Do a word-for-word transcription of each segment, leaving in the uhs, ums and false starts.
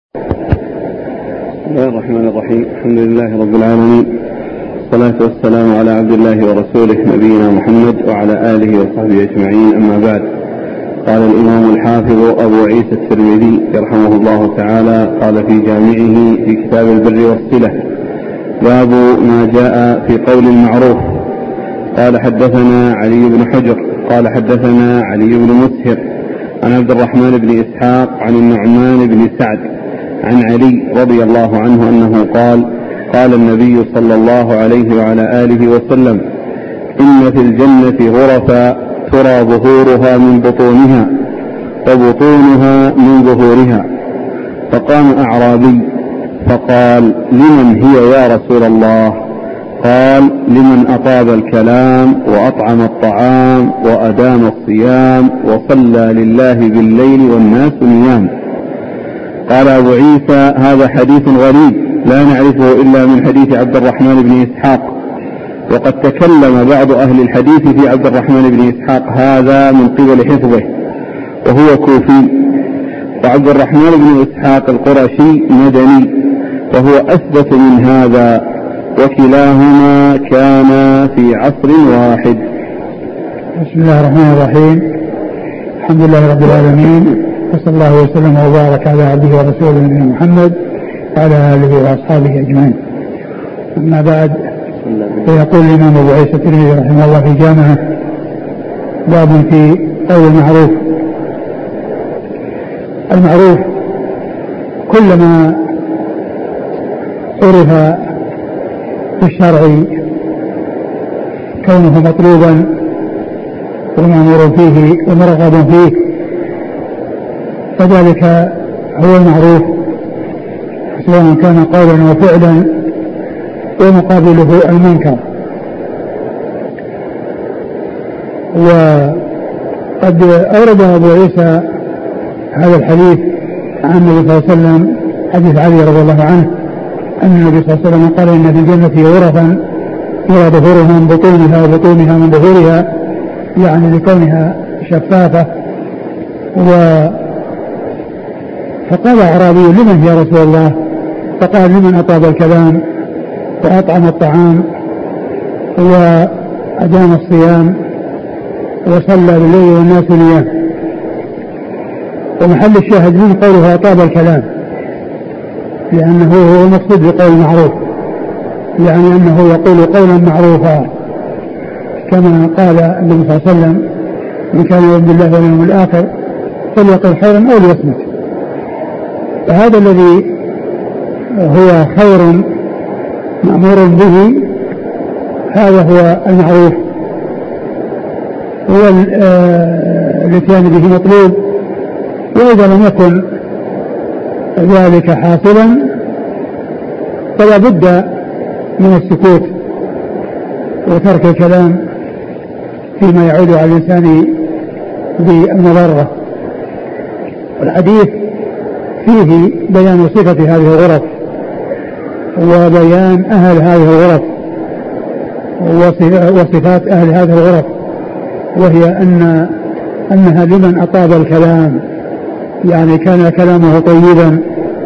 بسم الله الرحمن الرحيم. الحمد لله رب العالمين، والصلاة والسلام على عبد الله ورسوله نبينا محمد وعلى آله وصحبه أجمعين، أما بعد. قال الإمام الحافظ أبو عيسى الترمذي رحمه الله تعالى قال في جامعه في كتاب البر والصلة: باب ما جاء في قول المعروف. قال حدثنا علي بن حجر قال حدثنا علي بن مسهر عن عبد الرحمن بن إسحاق عن النعمان بن سعد عن علي رضي الله عنه أنه قال: قال النبي صلى الله عليه وعلى آله وسلم: إن في الجنة غرفا ترى ظهورها من بطونها وبطونها من ظهورها. فقام أعرابي فقال: لمن هي يا رسول الله؟ قال: لمن أطاب الكلام وأطعم الطعام وأدام الصيام وصلى لله بالليل والناس نيام. قال أبو عيسى: هذا حديث غريب لا نعرفه إلا من حديث عبد الرحمن بن إسحاق، وقد تكلم بعض أهل الحديث في عبد الرحمن بن إسحاق هذا من قبل حفظه، وهو كوفي، وعبد الرحمن بن إسحاق القرشي مدني، وهو أثبت من هذا، وكلاهما كان في عصر واحد. بسم الله الرحمن الرحيم. الحمد لله رب العالمين، وصلى الله وسلم وبارك على عبده ورسوله نبينا محمد وعلى آله وأصحابه أجمعين. أما بعد، فيقول الإمام أبو عيسى الترمذي رحمه الله في جامعه: باب في قول المعروف. المعروف كلما عرف في الشرع كونه مطلوبا ومأمور فيه ومرغب فيه، فذلك هو المعروف، سواء كان قولا وفعلا، ومقابله المنكر. وقد أورد أبو عيسى هذا الحديث عن النبي صلى الله عليه وسلم، حديث علي رضي الله عنه أن النبي صلى الله عليه وسلم قال: إن في الجنة غرفا يرى ظهورها من بطونها وبطونها من ظهورها، يعني لكونها شفافة. و فقال أعرابي: لمن يا رسول الله؟ فقال: لمن أطاب الكلام وأطعم الطعام وأدام الصيام وصلى بالليل والناس نيام. ومحل الشاهد من قوله أطاب الكلام، لأنه هو المقصود بقول معروف، يعني أنه يقول قولا معروفا، كما قال النبي صلى الله عليه وسلم: من كان يؤمن بالله واليوم الآخر فليقل خيرا أو ليصمت. فهذا الذي هو خير مأمور به، هذا هو المعروف، هو الاتيان به مطلوب. وإذا لم يكن ذلك حاصلا فلا بد من السكوت وترك الكلام فيما يعود على الإنسان بالمضرة. الحديث فيه بيان صفة هذه الغرف وبيان أهل هذه الغرف وصفات أهل هذه الغرف، وهي أن أنها لمن أطاب الكلام، يعني كان كلامه طيبا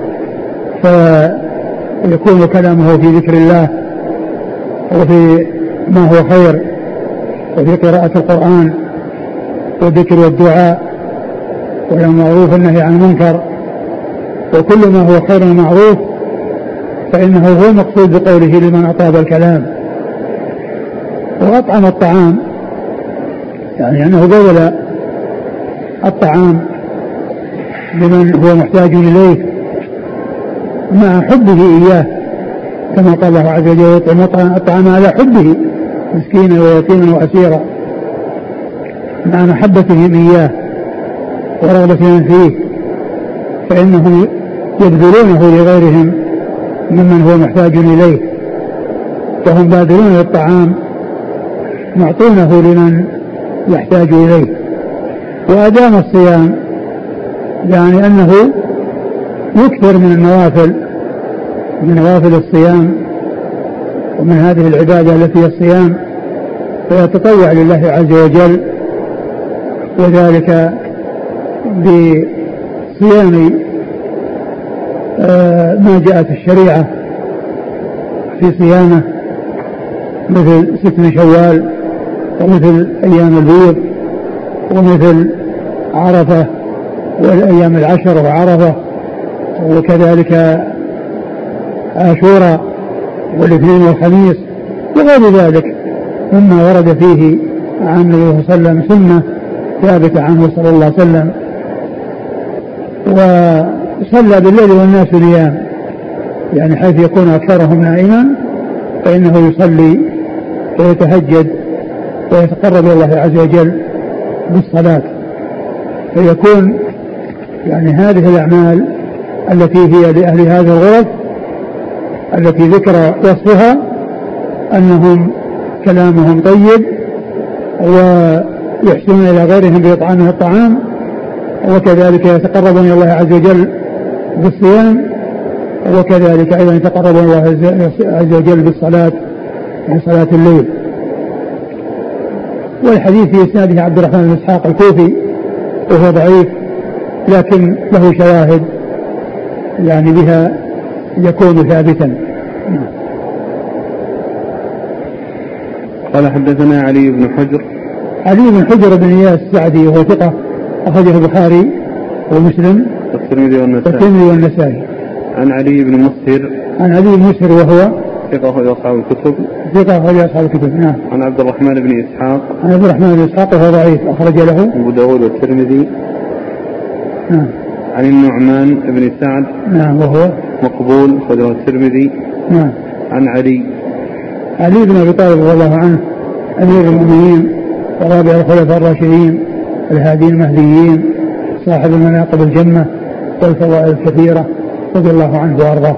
فيكون كلامه في ذكر الله وفي ما هو خير، وفي قراءة القرآن والذكر والدعاء والمعروف والنهي عن المنكر، وكل ما هو خير ومعروف فإنه هو المقصود بقوله لمن أطاب الكلام. وأطعم الطعام، يعني أنه بذل الطعام لمن هو محتاج إليه مع حبه إياه، كما قال الله عز وجل: يطعم الطعام على حبه مسكينا ويتيما وأسيرا، مع محبتهم إياه ورغبتهم فيه، فإنهم يبذلونه لغيرهم ممن هو محتاج إليه، وهم باذلون للطعام معطونه لمن يحتاج إليه. وأدام الصيام، يعني أنه يكثر من النوافل، من نوافل الصيام ومن هذه العبادة التي هي الصيام، فيتطوع لله عز وجل، وذلك بصيام ما جاءت الشريعة في صيامه مثل ست من شوال ومثل أيام البيض ومثل عرفة والأيام العشر وعرفة وكذلك عاشوراء والاثنين والخميس وغير ذلك مما ورد فيه عن النبي صلى الله عليه وسلم سنة ثابتة عنه صلى الله عليه وسلم. وصلى بالليل والناس نيام يعني حيث يكون أكثرهم نائما فإنه يصلي ويتهجد ويتقرب إلى الله عز وجل بالصلاة. فيكون يعني هذه الأعمال التي هي لأهل هذه الغرف التي ذكر وصفها أنهم كلامهم طيب ويحسنون إلى غيرهم بإطعامه الطعام وكذلك يتقربون إلى الله عز وجل بالصيام وكذلك أيضا يتقربون إلى الله عز وجل بالصلاة من صلاة الليل. والحديث في إسناده عبد الرحمن بن إسحاق الكوفي وهو ضعيف لكن له شواهد يعني بها يكون ثابتا. قال حدثنا علي بن حجر علي بن حجر بن إياس السعدي وهو ثقة أخرجه البخاري ومسلم والترمذي والنسائي والترمذي والنسائي. عن علي بن مسهر عن علي بن مسهر وهو ثقة أخرج أصحاب الكتب ثقة أخرج أصحاب الكتب. نعم. عن عبد الرحمن بن إسحاق عن عبد الرحمن بن إسحاق وهو ضعيف أخرج له أبو داود والترمذي. نعم. عن النعمان بن سعد نعم وهو مقبول أخرجه الترمذي. نعم. عن علي علي بن أبي طالب رضي الله عنه أمير المؤمنين ورابع الخلفاء الراشدين الهادين المهديين صاحب المناقب الجمة والفضائل الكثيرة رضي الله عنه وأرضاه.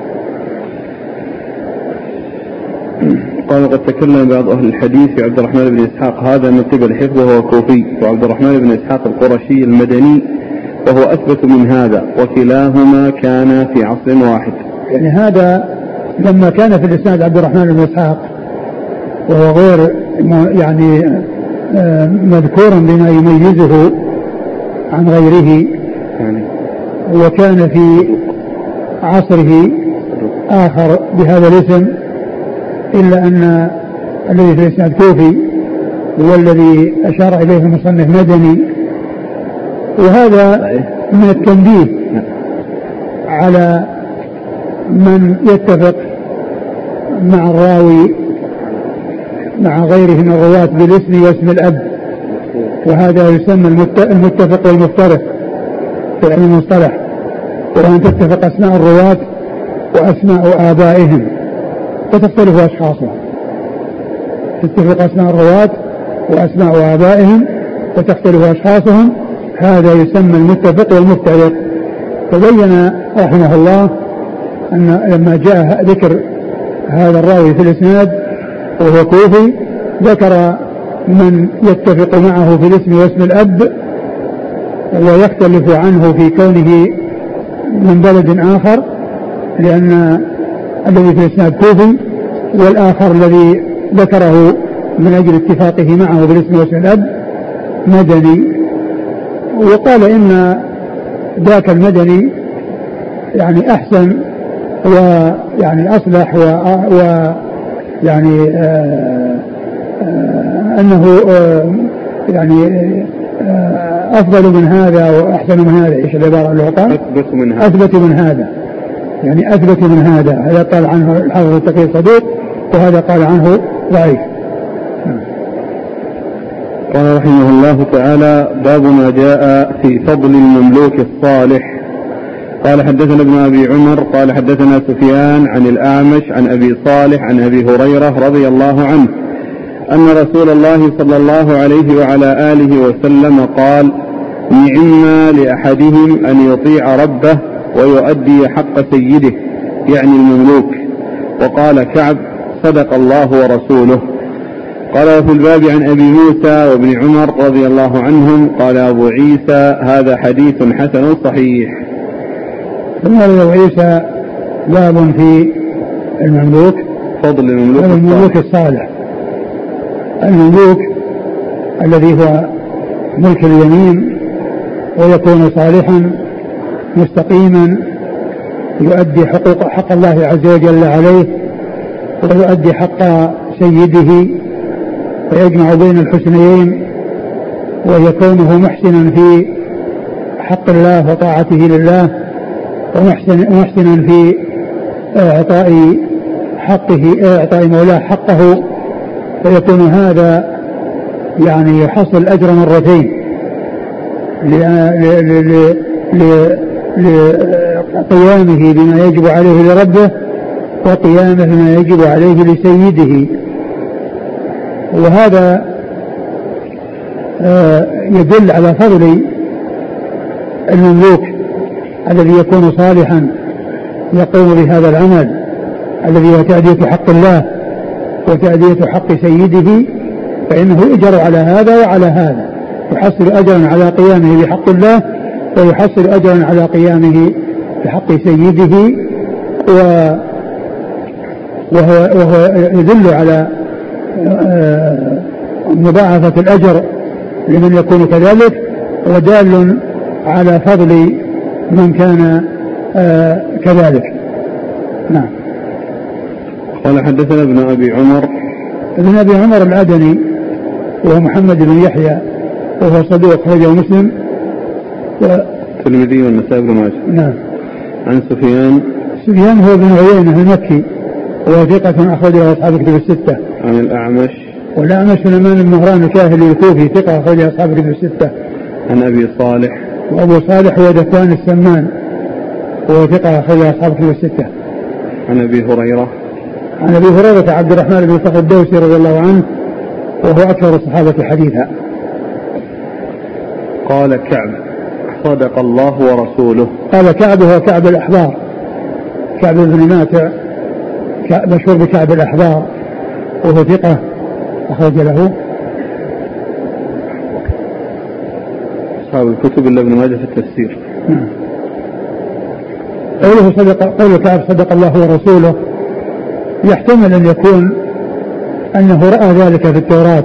قال قد تكلم بعض أهل الحديث في عبد الرحمن بن إسحاق هذا من قبل حفظه وهو كوفي وعبد الرحمن بن إسحاق القرشي المدني وهو أثبت من هذا وكلاهما كان في عصر واحد. يعني هذا لما كان في الإسناد عبد الرحمن بن إسحاق وهو غير يعني مذكورا بما يميزه عن غيره يعني وكان في عصره آخر بهذا الاسم إلا أن الذي في الإسناد كوفي هو الذي أشار إليه المصنف مدني. وهذا من التنبيه على من يتفق مع الراوي مع غيره من الرواة بالاسم واسم الأب وهذا يسمى المتفق والمفترق في علم المصطلح وأن تتفق أسماء الرواة وأسماء آبائهم وتختلف أشخاصهم. تتفق أسماء الرواة وأسماء آبائهم وتختلف أشخاصهم هذا يسمى المتفق والمفترق. فبين رحمه الله أن لما جاء ذكر هذا الراوي في الإسناد وهو كوفي ذكر من يتفق معه في الاسم واسم الأب ويختلف عنه في كونه من بلد آخر لأن الذي في الإسناد كوفي والآخر الذي ذكره من أجل اتفاقه معه بالاسم واسم الأب مدني. وقال إن ذاك المدني يعني أحسن ويعني أصلح ويعني آه آه أنه آه يعني آه أفضل من هذا وأحسن من هذا. إيش العبارة اللي قال؟ أثبت من هذا. أثبت من هذا يعني أثبت من هذا. هذا قال عنه الحافظ التقي صدوق وهذا قال عنه ضعيف. قال رحمه الله تعالى باب ما جاء في فضل المملوك الصالح. قال حدثنا ابن أبي عمر قال حدثنا سفيان عن الأعمش عن أبي صالح عن أبي هريرة رضي الله عنه أن رسول الله صلى الله عليه وعلى آله وسلم قال نعم لأحدهم أن يطيع ربه ويؤدي حق سيده يعني المملوك. وقال كعب صدق الله ورسوله. قال في الباب عن أبي موسى وابن عمر رضي الله عنهم قال أبو عيسى هذا حديث حسن صحيح. ثم أبو عيسى باب في المملوك فضل المملوك, المملوك الصالح. المملوك الذي هو ملك اليمين ويكون صالحا مستقيما يؤدي حقوق حق الله عز وجل عليه ويؤدي حق سيده ويجمع بين الحسنيين، ويكونه محسنا في حق الله وطاعته لله ومحسنا في إعطاء حقه إعطاء مولاه حقه، فيكون هذا يعني يحصل أجر مرتين لقيامه بما يجب عليه لربه وقيامه بما يجب عليه لسيده. وهذا يدل على فضل المملوك الذي يكون صالحا يقوم بهذا العمل الذي هو تأدية حق الله وتأدية حق سيده، فإنه يؤجر على هذا وعلى هذا، يحصل أجرا على قيامه بحق الله ويحصل أجرا على قيامه بحق سيده، وهو, وهو يدل على مضاعفة الأجر لمن يكون كذلك، ودال على فضل من كان كذلك. نعم. قال حدثنا ابن أبي عمر ابن أبي عمر العدني وهو محمد بن يحيى وهو صدوق أخرجه مسلم الترمذي والنسائي بن ماجه. نعم. عن سفيان سفيان هو بن عيينة المكي وهو ثقة أخرجه أصحاب الكتب الستة. عن الأعمش والأعمش سليمان بن مهران الكاهلي الكوفي ثقة أخرجه أصحاب الكتب الستة. عن أبي صالح وأبو صالح هو ذكوان السمان وهو ثقة أخرجه أصحاب الكتب الستة. عن أبي هريرة عن أبي هريرة عبد الرحمن بن صخر الدوسي رضي الله عنه وهو أكثر الصحابة حديثا. قال كعب صدق الله ورسوله. قال كعب هو كعب الأحبار، كعب بن ماتع مشهور بكعب الأحبار وهو ثقة أخرج له أصحاب الكتب إلا ابن ماجه في التفسير. نعم. قوله صدق قول كعب صدق الله ورسوله يحتمل أن يكون أنه رأى ذلك في التوراة،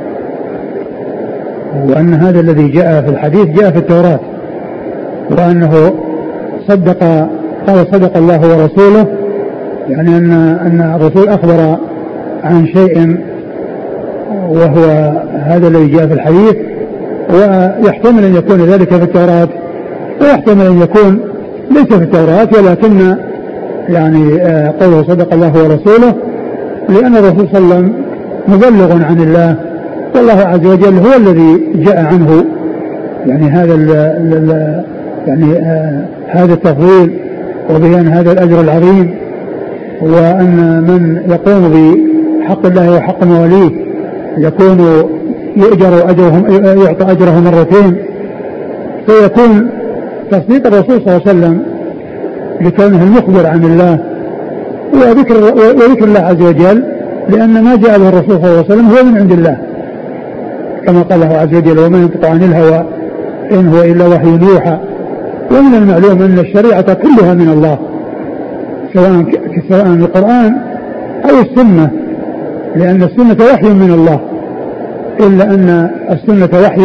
وأن هذا الذي جاء في الحديث جاء في التوراة، وأنه صدق قال صدق الله ورسوله، يعني أن أن الرسول أخبر عن شيء وهو هذا الذي جاء في الحديث، ويحتمل أن يكون ذلك في التوراة ويحتمل أن يكون ليس في التوراة، ولكن يعني قوله صدق الله ورسوله لأن الرسول صلى الله عليه وسلم مبلغ عن الله، والله عز وجل هو الذي جاء عنه يعني هذا ال ال يعني آه هذا التفضيل وبيان هذا الأجر العظيم، وأن من يقوم بحق الله وحق مواليه يكون يؤجر أجرهم يعطى أجره مرتين، فيكون تصديق الرسول صلى الله عليه وسلم لكونه المخبر عن الله وذكر, وذكر الله عز وجل، لأن ما جاء به الرسول صلى الله عليه وسلم هو من عند الله كما قال الله عز وجل وما ينطق عن الهوى إن هو إلا وحي يوحى. ومن المعلوم أن الشريعة كلها من الله سواء سواء القرآن أو السنة، لأن السنة وحي من الله، إلا أن السنة وحي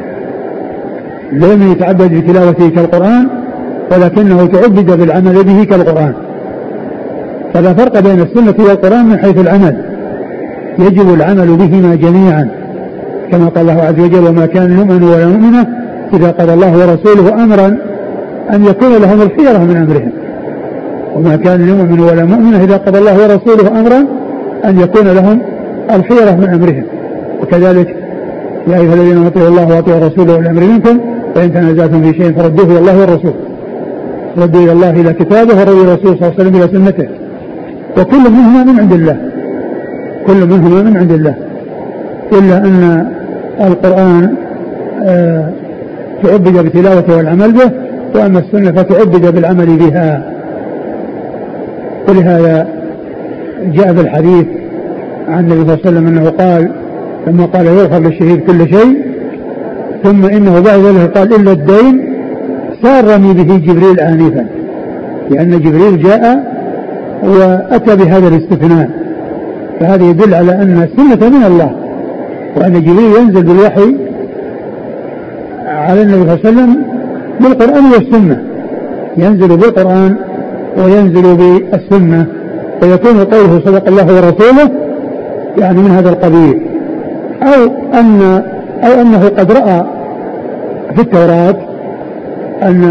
لم يتعبد بتلاوته كالقرآن ولكنه تعبد بالعمل به كالقرآن، فلا فرق بين السنة والقرآن من حيث العمل، يجب العمل بهما جميعا كما قال الله عز وجل وما كان يؤمن ولا مؤمنة إذا قضى الله ورسوله أمرا أن يكون لهم الخيرة من أمرهم، وما كان يؤمن ولا مؤمنة إذا قضى الله ورسوله أمرا أن يكون لهم الخيرة من أمرهم. وكذلك يا أيها الذين أطيعوا الله وأطيعوا رسوله والأمر منكم فإن تنازعتم في شيء فردوه إلى الله والرسول، ردوا إلى الله إلى كتابه ورد الرسول صلى الله عليه وسلم إلى سنته، وكل منهما من عند الله كل منهما من عند الله إلا أن القرآن آه تعبد بتلاوته والعمل به، وأما السنة فتعبد بالعمل بها. ولهذا جاء بالحديث عن النبي صلى الله عليه وسلم أنه قال لما قال يغفر للشهيد كل شيء ثم إنه بعد ذلك قال إلا الدين سارني به جبريل آنفا، لأن جبريل جاء وأتى بهذا الاستثناء، فهذا يدل على أن السنة من الله، وأن جبريل ينزل بالوحي على النبي صلى الله عليه وسلم بالقرآن والسنة، ينزل بالقرآن وينزل بالسنة ويكون قوله صدق الله ورسوله يعني من هذا القبيل، أو أن أو أنه قد رأى في التوراة أن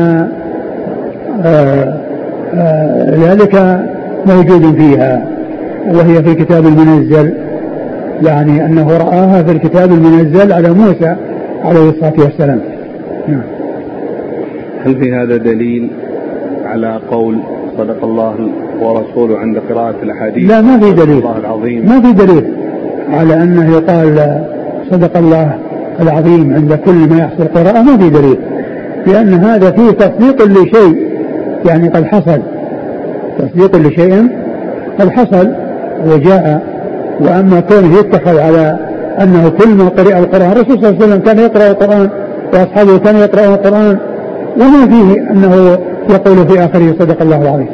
آآ آآ ذلك موجود فيها وهي في الكتاب المنزل، يعني أنه رآها في الكتاب المنزل على موسى عليه الصلاة والسلام. نعم. هل في هذا دليل على قول صدق الله ورسوله عند قراءة الأحاديث؟ لا، ما في دليل، الله العظيم. ما في دليل على أنه يقال صدق الله العظيم عند كل ما يحصل قراءة، ما في دليل، لأن هذا فيه تصديق لشيء يعني قد حصل، تصديق لشيء قد حصل وجاء. وأما كونه يتخذ على أنه كل ما قرأ القرآن، الرسول صلى الله عليه وسلم كان يقرأ القرآن وأصحابه كانوا يقرأون القرآن وما فيه أنه يقول في آخره صدق الله العظيم.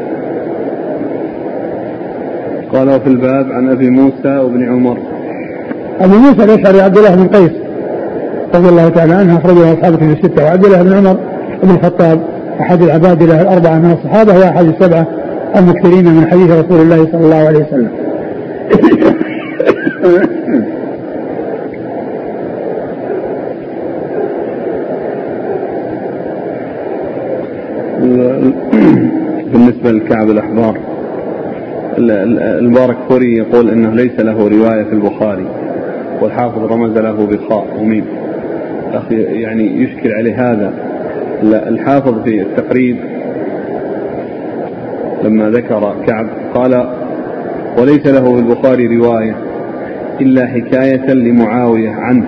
قالوا في الباب عن أبي موسى وابن عمر. أبو موسى الأشعري عبد الله بن قيس رضي الله تعالى عنه أخرجه أصحابه في الستة، وعبد الله بن عمر بن الخطاب أحد العباد له الأربعة من الصحابة وأحد السبعة المكثرين من حديث رسول الله صلى الله عليه وسلم. بالنسبة لكعب الأحبار الباركفوري يقول إنه ليس له رواية في البخاري، والحافظ رمز له بخاء وميم، يعني يشكل عليه هذا. الحافظ في التقريب لما ذكر كعب قال وليس له في البخاري رواية إلا حكاية لمعاوية عنه،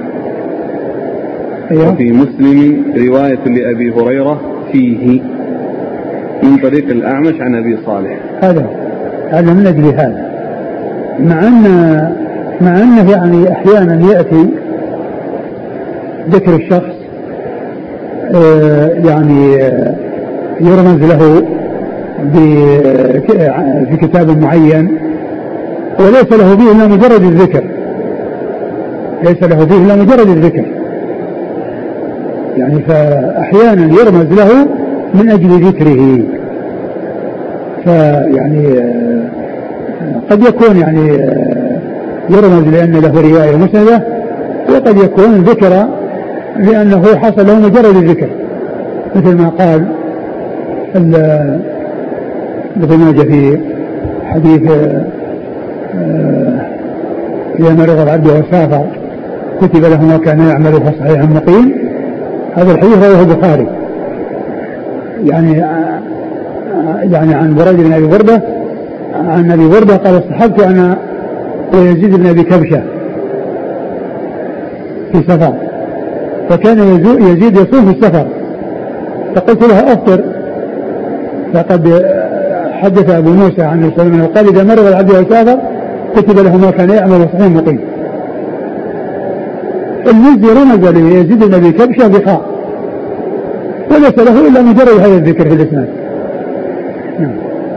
وفي مسلم رواية لأبي هريرة فيه من طريق الأعمش عن أبي صالح. هذا هذا من أجل هذا، مع أن مع أنه يعني أحيانا يأتي ذكر الشخص يعني يرمز له في كتاب معين وليس له فيه إلا مجرد الذكر، ليس له فيه إلا مجرد الذكر، يعني فأحيانا يرمز له من أجل ذكره، فيعني قد يكون يعني يرمز لأن له رواية مسندة، وقد يكون ذكر لأنه حصل له مجرد الذكر، مثل ما قال مثل ما جاء في حديث إذا مرض العبد وسافر كتب له ما كان يعمل فصحيح مقيم. هذا الحديث رواه البخاري يعني يعني عن بريد بن أبي بردة عن أبي بردة قال اصطحبت أنا ويزيد بن أبي كبشة في سفر، فكان يزيد يصوم في السفر، فقلت له أفطر، فقد حدث أبو موسى عن السلام وقال إذا مرض العبد وسافر كتب له ما كان يعمل صحيح مقيم. المزي رمز ليزيد بن أبي كبشة بخاء وليس له إلا مجرد هذا الذكر في الإسناد. نعم.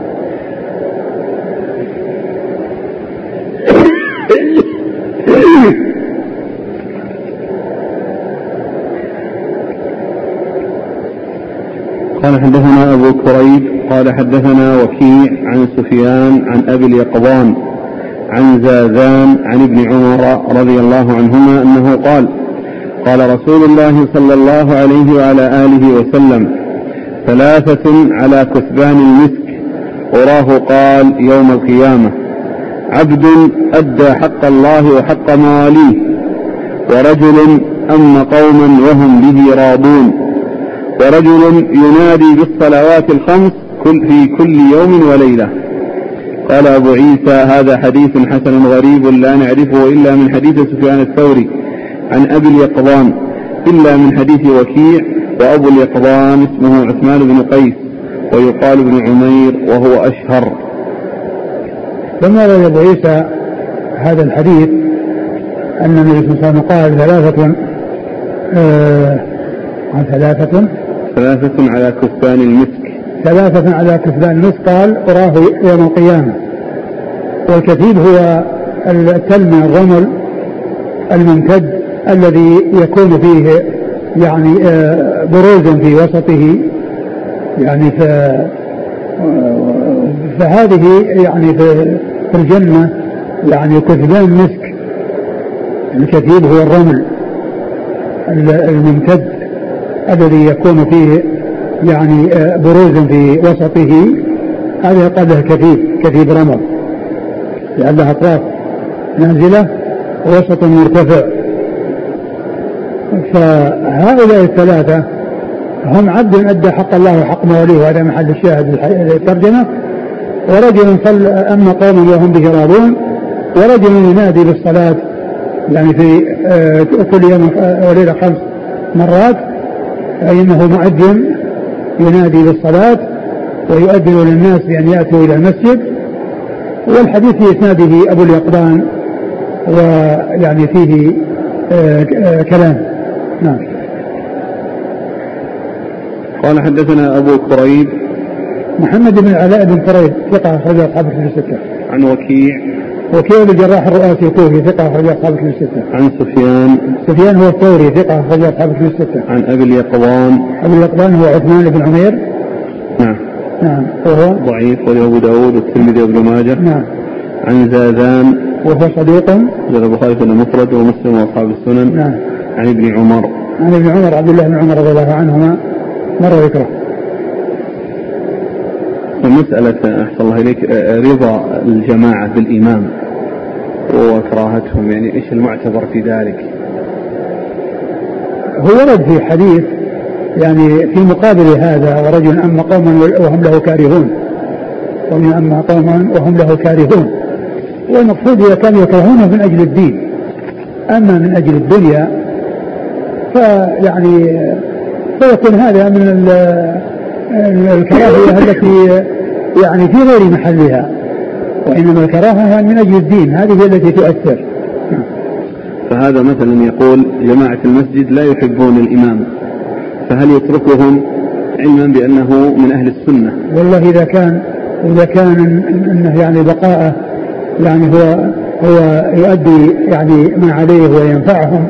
قال حدثنا أبو كريب قال حدثنا وكيع عن سفيان عن أبي اليقظان عن زازان عن ابن عمر رضي الله عنهما أنه قال قال رسول الله صلى الله عليه وعلى آله وسلم ثلاثة على كثبان المسك وراه قال يوم القيامة عبد أدى حق الله وحق مواليه، ورجل أم قوما وهم به راضون، ورجل ينادي بالصلوات الخمس في كل يوم وليلة. قال أبو عيسى هذا حديث حسن غريب لا نعرفه إلا من حديث سفيان الثوري عن أبي اليقظان إلا من حديث وكيع، وأبو اليقظان اسمه عثمان بن قيس ويقال ابن عمير وهو أشهر. ثم روى أبو عيسى هذا الحديث أن النبي صلى الله عليه وسلم قال ثلاثة آه ثلاثة ثلاثة على كثبان المسك ثلاثة على كثبان المسك قال وراه يوم القيامة. والكثيب هو التلمع الرمل الممتد الذي يكون فيه يعني بروز في وسطه، يعني فهذه يعني في الجنة يعني كثبان مسك. الكثيب هو الرمل الممتد الذي يكون فيه يعني بروز في وسطه، هذا يقال له كثيب، كثيب رمل، لأن لها أطراف نازلة ووسط مرتفع. فهؤلاء الثلاثة هم عبد أدى حق الله وحق موليه، وهذا محل الشاهد الترجمة. ورجل صلى أما قوم وهم به راضون، ورجل ينادي بالصلاة يعني في كل يوم وليلة خمس مرات، فإنه مؤذن ينادي بالصلاة ويؤذن للناس بأن يأتوا إلى المسجد. والحديث في إسناده أبو اليقظان ويعني فيه كلام. نعم. قال حدثنا أبو كريب محمد بن علاء بن كريب ثقة أخرج أصحاب الكتب الستة. عن وكيع وكيع بن الجراح الرؤاسي الكوفي ثقة أخرج أصحاب الكتب الستة. عن سفيان سفيان هو الثوري ثقة أخرج أصحاب الكتب الستة. عن أبي اليقظان أبي اليقظان هو عثمان بن عمير. نعم. نعم وهو ضعيف، وله أبو داود والترمذي وابن ماجه. نعم. عن زاذان وهو صديق زاد البخاري في المفرد ومسلم وأصحاب السنن. نعم. عن ابن عمر عن ابن عمر عبد الله بن عمر رضي الله عنهما مرة ذكره. مسألة أحسن الله إليك رضا الجماعة بالإمام وكراهتهم، يعني إيش المعتبر في ذلك؟ هو ورد في حديث يعني في مقابل هذا، ورجل أما قوما وهم له كارهون، ومن أما قوما وهم له كارهون. والمقصود إذا كانوا يكرهونه من أجل الدين، أما من أجل الدنيا فيعني فيكون هذا من الكراهية التي يعني في غير محلها، وإنما الكراهة من أجل الدين، هذه التي تؤثر. فهذا مثلا يقول جماعة المسجد لا يحبون الإمام، فهل يتركهم علما بأنه من أهل السنة؟ والله إذا كان إذا كان إنه يعني بقاءه يعني هو هو يؤدي يعني ما عليه وينفعهم،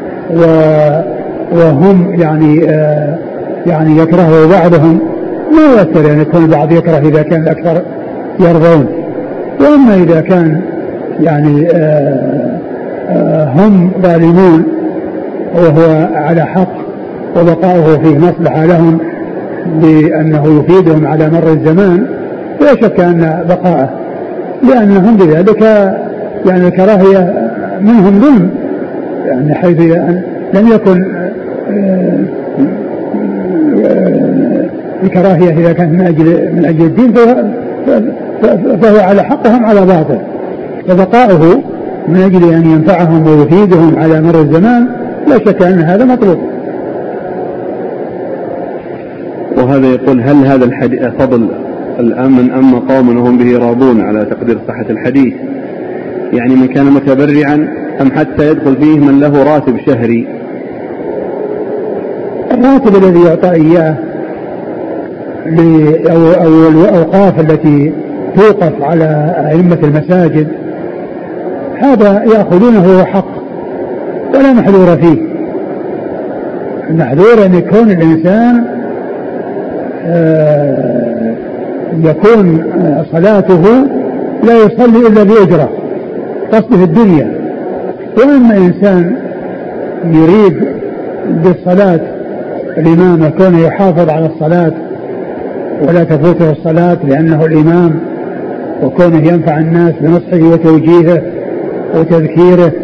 وهم يعني آه يعني يكرهه بعضهم، لا يؤثر يعني يكون البعض يكره إذا كان الأكثر يرضون. وأما إذا كان يعني آه آه هم ظالمون وهو على حق وبقاؤه فيه مصلحة لهم بأنه يفيدهم على مر الزمان، لا شك أن بقاءه، لأنهم بذلك يعني الكراهية منهم ظلم، يعني حيث لم يكن الكراهية إذا كانت من أجل من أجل الدين فهو على حقهم على باطل، فبقاؤه من أجل أن ينفعهم ويفيدهم على مر الزمان لا شك أن هذا مطلوب. وهذا يقول هل هذا الحديث فضل الأمن أما قوم وهم به راضون على تقدير صحة الحديث، يعني من كان متبرعا أم حتى يدخل فيه من له راتب شهري؟ الراتب الذي يعطى إياه أو الأوقاف التي توقف على أئمة المساجد هذا يأخذونه حق ولا محذور فيه. المحذور أن يكون الإنسان يكون صلاته لا يصلي إلا بأجرة قصده الدنيا. وأما إنسان يريد بالصلاة الإمام يكون يحافظ على الصلاة ولا تفوته الصلاة لأنه الإمام، وكونه ينفع الناس بنصحه وتوجيهه وتذكيره،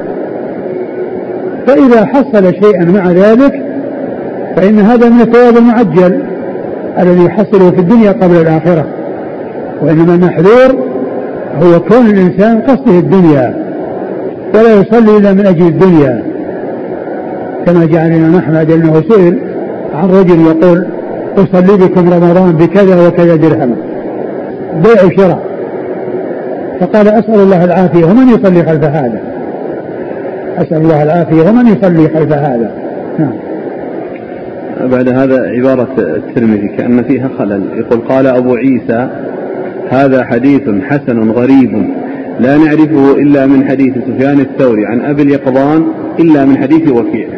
فإذا حصل شيئا مع ذلك فإن هذا من الثواب المعجل الذي يحصله في الدنيا قبل الآخرة. وإنما المحذور هو كون الإنسان قصده الدنيا ولا يصلي إلا من أجل الدنيا، كما جاء الإمام أحمد أنه سئل عن رجل يقول أصلي بكم رمضان بكذا وكذا درهم بيع وشراء، فقال أسأل الله العافية ومن يصلي خلف هذا، أسأل الله العافية ومن يصلي خلف هذا. نعم. بعد هذا عبارة الترمذي كأن فيها خلل، يقول قال أبو عيسى هذا حديث حسن غريب لا نعرفه إلا من حديث سفيان الثوري عن أبي اليقظان إلا من حديث وكيع.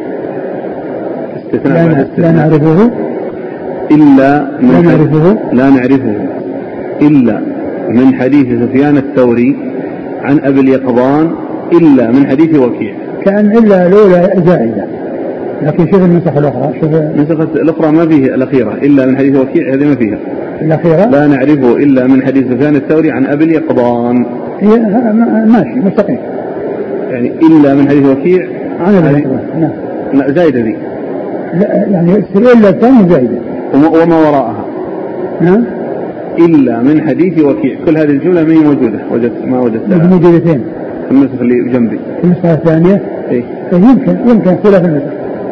لا, لا نعرفه إلا من لا نعرفه لا نعرفه إلا من حديث سفيان الثوري عن أبي اليقظان إلا من حديث وكيع. كأن إلا الأولى زائدة، لكن شوف النسخ الأخرى. شوف النسخة الأخرى ما فيه الأخيرة إلا من حديث وكيع، هذه ما فيها الأخيرة، لا نعرفه إلا من حديث سفيان الثوري عن أبي اليقظان. هي ماشي مستقيم، يعني إلا من حديث وكيع عن أبي اليقظان. نعم لا زايدة ذي، لا يعني إلا الثانية زايدة وما وراءها. نعم إلا من حديث وكيع، كل هذه الجملة ما هي موجودة، وجدت ما وجدتها موجودتين في النسخ اللي جنبي. في النسخة الثانية إيه؟ يمكن يمكن اختلاف النسخ.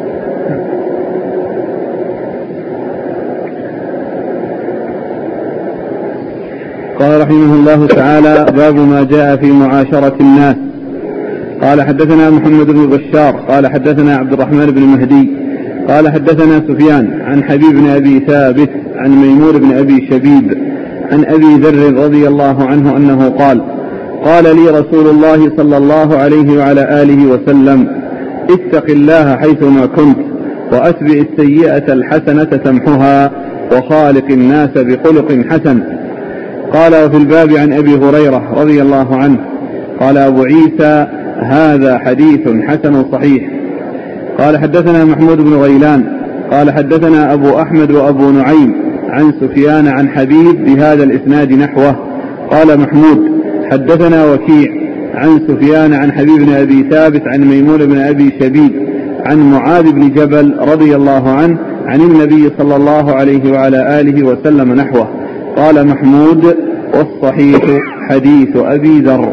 قال رحمه الله تعالى: باب ما جاء في معاشرة الناس. قال حدثنا محمد بن بشار قال حدثنا عبد الرحمن بن مهدي قال حدثنا سفيان عن حبيب بن أبي ثابت عن ميمون بن أبي شبيب عن أبي ذر رضي الله عنه أنه قال: قال لي رسول الله صلى الله عليه وعلى آله وسلم: اتق الله حيثما كنت، وأتبع السيئة الحسنة تمحها، وخالق الناس بخلق حسن. قال: وفي الباب عن أبي هريرة رضي الله عنه. قال أبو عيسى: هذا حديث حسن صحيح. قال حدثنا محمود بن غيلان قال حدثنا أبو أحمد وأبو نعيم عن سفيان عن حبيب بهذا الإسناد نحوه. قال محمود: حدثنا وكيع عن سفيان عن حبيب بن أبي ثابت عن ميمون بن أبي شبيب عن معاذ بن جبل رضي الله عنه عن النبي صلى الله عليه وعلى آله وسلم نحوه. قال محمود: والصحيح حديث أبي ذر.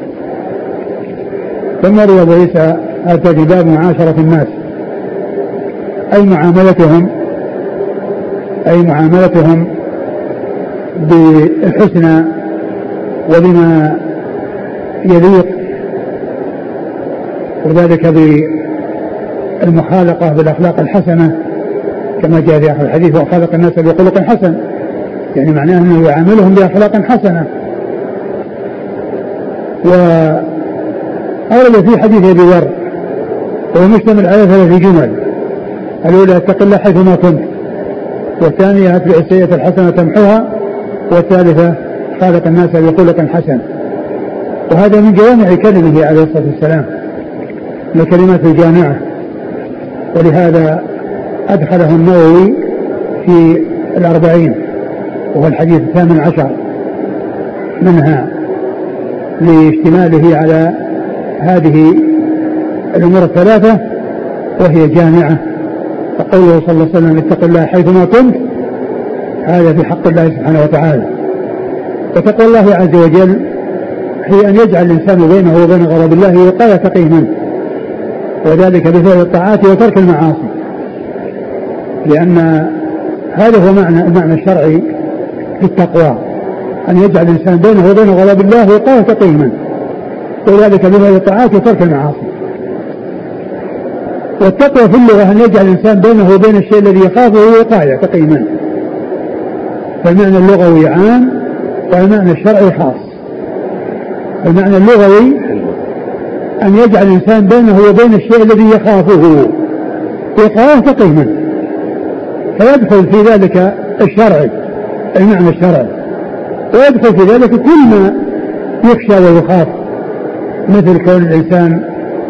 ثم روى أبو عيسى أتى باب معاشرة الناس، أي معاملتهم أي معاملتهم بالحسنى وبما يليق، وذلك بالمخالقة بالأخلاق الحسنة كما جاء في آخر الحديث: وخالق الناس بخلق حسن، يعني معناه أنه يعاملهم بأخلاق حسنة. وأورد في حديث أبي ذر وهو مشتمل على ثلاث جمل: الأولى: اتق الله حيثما كنت، والثانية: أتبع السيئة الحسنة تمحوها، والثالثة: خالق الناس بخلق حسن. وهذا من جوامع كلمه عليه الصلاة والسلام، من الكلمات الجامعة، ولهذا أدخله النووي في الأربعين، وهو الحديث الثامن عشر منها، لاشتماله على هذه الأمور الثلاثة وهي جامعة. فقوله صلى الله عليه وسلم: اتق الله حيثما كنت، هذا في حق الله سبحانه وتعالى. وتقوى الله عز وجل هي أن يجعل الإنسان بينه وبين غضب الله وقاية تقيه منه، وذلك بفعل الطاعات وترك المعاصي، لأن هذا هو معنى المعنى الشرعي في التقوى، أن يجعل الإنسان بينه وبين غضب الله وقاية تقيه منه، وذلك بفعل الطاعات وترك المعاصي. والتقوى في اللغة أن يجعل الإنسان بينه وبين الشيء الذي يخافه وقاية تقيه منه، فالمعنى اللغوي عام والمعنى الشرعي خاص. المعنى اللغوي أن يجعل الإنسان بينه وبين الشيء الذي يخافه وقاية تقيه منه، فيدخل في ذلك الشرعي، المعنى الشرعي، ويدخل في ذلك كل ما يخشى ويخاف، مثل كون الإنسان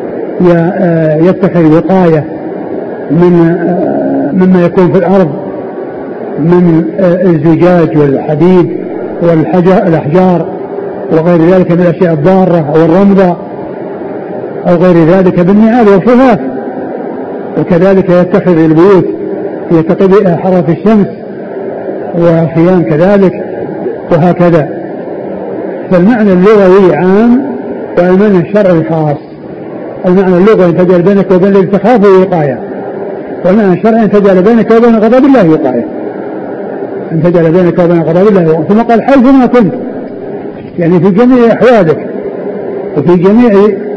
يتخذ وقاية من مما يكون في الأرض من الزجاج والحديد والأحجار وغير ذلك من الأشياء الضارة أو الرمضة أو غير ذلك بالنعال والخفاف. وكذلك يتخذ البيوت يتقي بها حرارة الشمس وخيام كذلك وهكذا. فالمعنى اللغوي عام والمعنى الشرعي خاص. المعنى اللغوي أن تجعل بينك وبين الذي تخافه وقاية، والمعنى الشرعي أن تجعل بينك وبين غضب الله وقاية، أن تجعل بينك وبين غضب الله وقاية. ثم قال: حيثما كنت، يعني في جميع أحوالك وفي جميع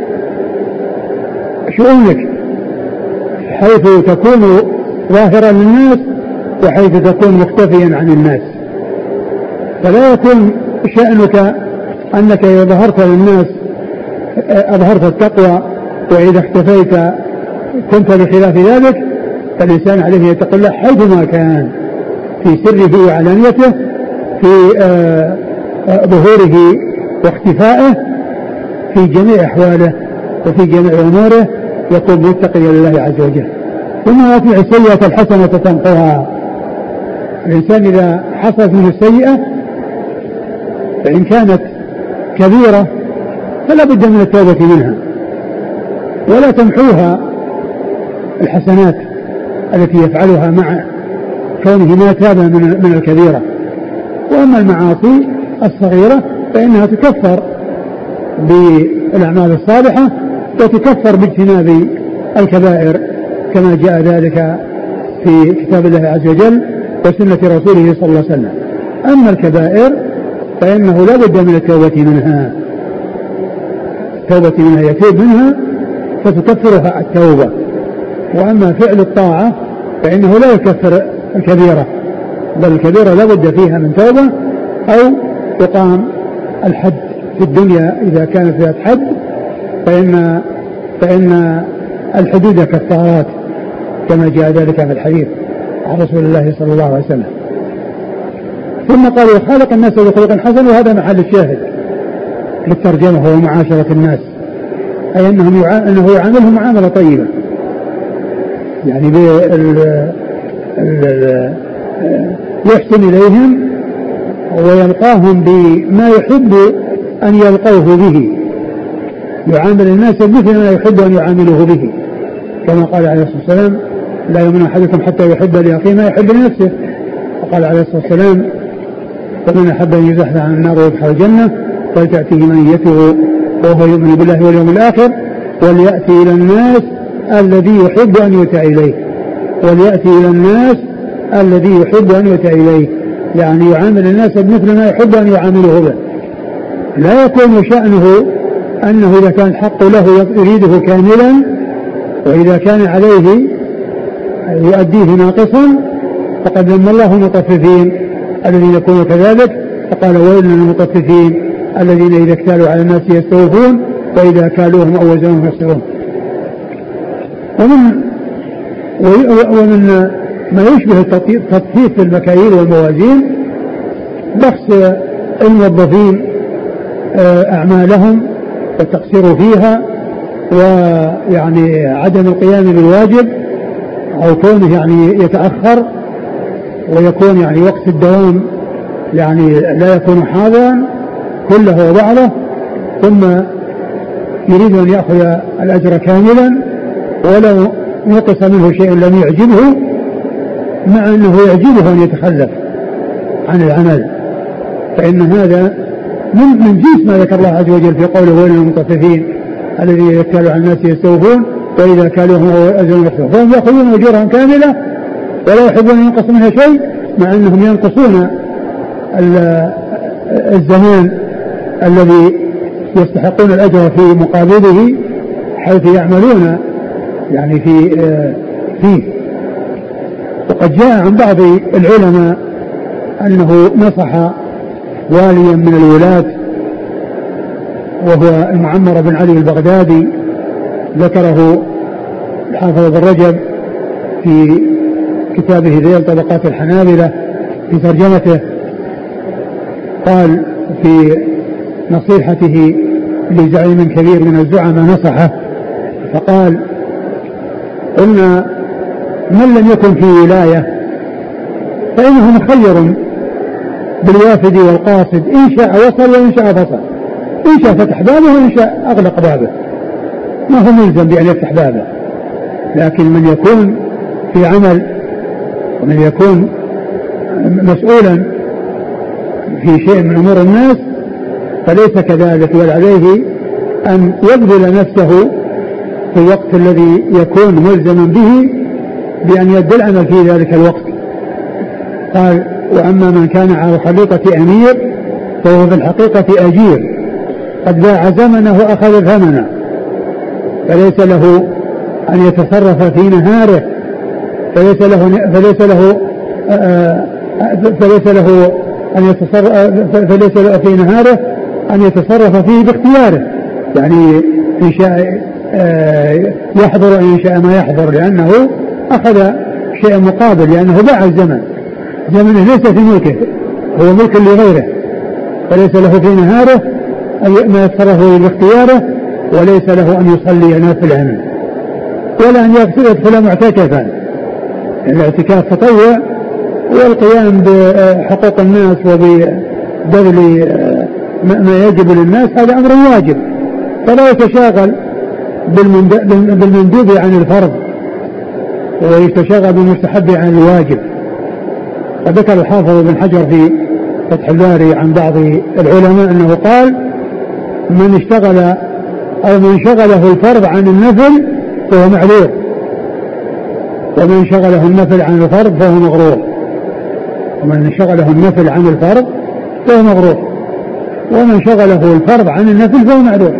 شؤونك، حيث تكون ظاهرا للناس وحيث تكون مختفيا عن الناس. فلا يكون شأنك أنك إذا ظهرت للناس أظهرت التقوى، وإذا اختفيت كنت بخلاف ذلك. فالإنسان عليه يتقي الله حيثما كان في سره وعلانيته، في ظهوره واختفائه في جميع أحواله وفي جميع أموره يكون متقيا لله عز وجل. ثم يأتي السيئة الحسنة تمحوها. الإنسان إذا حصلت منه السيئة فإن كانت كبيرة فلا بد من التوبة منها ولا تمحوها الحسنات التي يفعلها مع كونه ما تاب من الكبيرة. وأما المعاصي الصغيرة فإنها تكفر بالأعمال الصالحة وتكفر باجتناب الكبائر كما جاء ذلك في كتاب الله عز وجل وسنة رسوله صلى الله عليه وسلم. أما الكبائر فإنه لا بد من التوبة منها التوبة منها يتوب منها فتكفرها التوبة. وأما فعل الطاعة فإنه لا يكفر الكبيرة بل الكبيرة لا بد فيها من توبة أو يقام الحد في الدنيا إذا كانت ذات حد فإن, فإن الحدود كفارات كما جاء ذلك في الحديث عن رسول الله صلى الله عليه وسلم. ثم قال وخالق الناس بخلق حسن وهذا محل الشاهد للترجمة هو معاشرة الناس أي أنهم يع... أنه يعاملهم معاملة طيبة يعني بال... ال... يحسن إليهم ويلقاهم بما يحب أن يلقوه به يعامل الناس مثل ما يحب أن يعاملوه به كما قال عليه الصلاة والسلام لا يؤمن أحدكم حتى يحب لأخيه ما يحب لنفسه. وقال عليه الصلاة والسلام فمن أحب أن يزحزح عن النار ويدخل الجنة فلتأتيه منيته وهو يؤمن بالله واليوم الآخر وليأتي إلى الناس الذي يحب أن يؤتى إليه وليأتي إلى الناس الذي يحب أن يؤتى إليه يعني يعامل الناس مثل ما يحب أن يعامله به. لا يكون شأنه أنه إذا كان الحق له يريده كاملا وإذا كان عليه يؤديه ناقصا فقد ذم الله المطففين الذين يكونوا كذلك فقال ويل للمطففين الذين إذا اكتالوا على الناس يستوفون وإذا كالوهم أو وزنوهم يخسرون. ومن ومن ما يشبه التطفيف في المكاييل والموازين بخس الموظفين أعمالهم والتقصير فيها ويعني عدم القيام بالواجب أو كونه يعني يتأخر ويكون يعني وقت الدوام يعني لا يكون حاضرا كله وبعضه ثم يريد أن يأخذ الأجر كاملا ولو نقص منه شيء لم يعجبه مع أنه يعجبه أن يتخلف عن العمل فإن هذا من, من جنس ما ذكر الله عز وجل في قوله ويل للمطففين الذين يكالوا على الناس يستوفون وإذا كالوهم أو أجرهم يخسرون فهم يأخذون أجورهم كاملة ولا يحبون أن ينقص منها شيء مع أنهم ينقصون الزمان الذي يستحقون الأجر في مقابله حيث يعملون يعني في فيه. وقد جاء عن بعض العلماء أنه نصح واليا من الولاة وهو المعمر بن علي البغدادي ذكره الحافظ ابن رجب في كتابه ذيل طبقات الحنابلة في ترجمته قال في نصيحته لزعيم كبير من الزعماء نصحه فقال قلنا من لم يكن في ولاية فإنه مخير بالوافد والقاصد إن شاء وصل وإن شاء فصل إن شاء فتح بابه وإن شاء أغلق بابه ما هو ملزم بأن يفتح بابه. لكن من يكون في عمل ومن يكون مسؤولا في شيء من أمور الناس فليس كذلك بل عليه أن يبذل نفسه في الوقت الذي يكون ملزما به بأن يبذل العمل في ذلك الوقت. قال وأما من كان على خليقة أمير فهو في الحقيقة أجير قد باع زمنه وأخذ ثمنه فليس له أن يتصرف في نهاره فليس له فليس له فليس له أن يتصرف فليس له في نهاره أن يتصرف فيه باختياره يعني إن شاء يحضر إن شاء ما يحضر لأنه أخذ شيء مقابل لأنه باع الزمن زمنه ليس في ملكه هو ملك لغيره، فليس له في نهاره ما يتصرف باختياره، وليس له أن يصلي نافلة ولا أن يدخل معتكفا. الاعتكاف تطوع، والقيام بحقوق الناس وببذل ما يجب للناس هذا أمر واجب، فلا يتشاغل بالمندوب عن الفرض ويتشاغل بالمستحب عن الواجب. وذكر الحافظ ابن حجر في فتح الباري عن بعض العلماء أنه قال: من اشتغل أو من شغله الفرض عن النفل فهو معذور، ومن شغله النفل عن الفرض فهو مغرور. ومن شغله النفل عن الفرض فهو مغرور، ومن شغله الفرض عن النفل فهو معذور.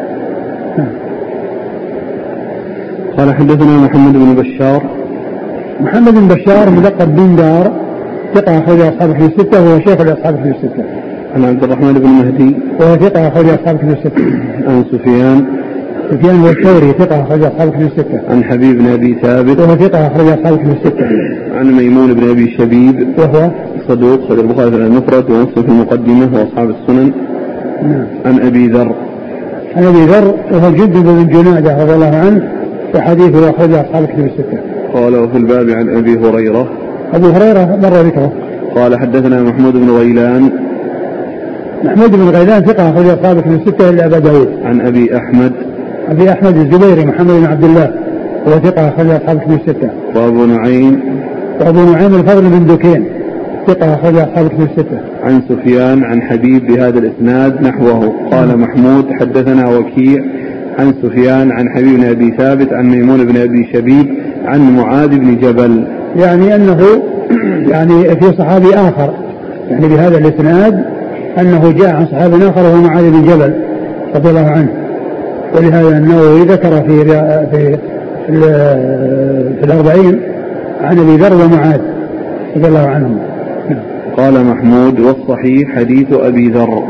قال: حدثنا محمد بن بشار. محمد بن بشار ملقب بن دار، ثقة أخرج أصحاب الكتب الستة، وهو شيخ لأصحاب الكتب الستة. عن عبد الرحمن بن مهدي، وهو ثقة أخرج أصحاب الكتب الستة. عن سفيان سفيان والثوري ثقة أخرج أصحاب الكتب الستة. عن حبيب بن أبي ثابت، وهو ثقة أخرج أصحاب الكتب الستة. عن ميمون بن أبي شبيب، وهو صدوق خرج البخاري في المفرد ومسلم في المقدمة وأصحاب السنن. نعم. عن أبي ذر. عن أبي ذر وهو جندب بن جنادة رضي الله عنه، وحديثه أخرج أصحاب الكتب الستة. قال: وفي الباب عن أبي هريرة. أبو هريرة مر ذكره. قال: حدثنا محمود بن غيلان. محمود بن غيلان ثقة أخرج أصحاب الكتب الستة إلا أبا داود. عن أبي أحمد. أبي أحمد الزبيري محمد بن عبد الله، هو ثقة أخرج أصحاب الكتب الستة. وأبو نعيم. وأبو نعيم الفضل بن دكين ثقة أخرج أصحاب الكتب الستة. عن سفيان عن حبيب بهذا الإسناد نحوه. قال محمود: حدثنا وكيع عن سفيان عن حبيب بن أبي ثابت عن ميمون بن أبي شبيب عن معاذ بن جبل. يعني أنه يعني في صحابي آخر، يعني بهذا الإسناد أنه جاء عن صحابي آخر وهو معاذ بن جبل رضي الله عنه. ولهذا النووي ذكر في في في الأربعين عن أبي ذر ومعاذ رضي الله عنهم. قال محمود: والصحيح حديث أبي ذر.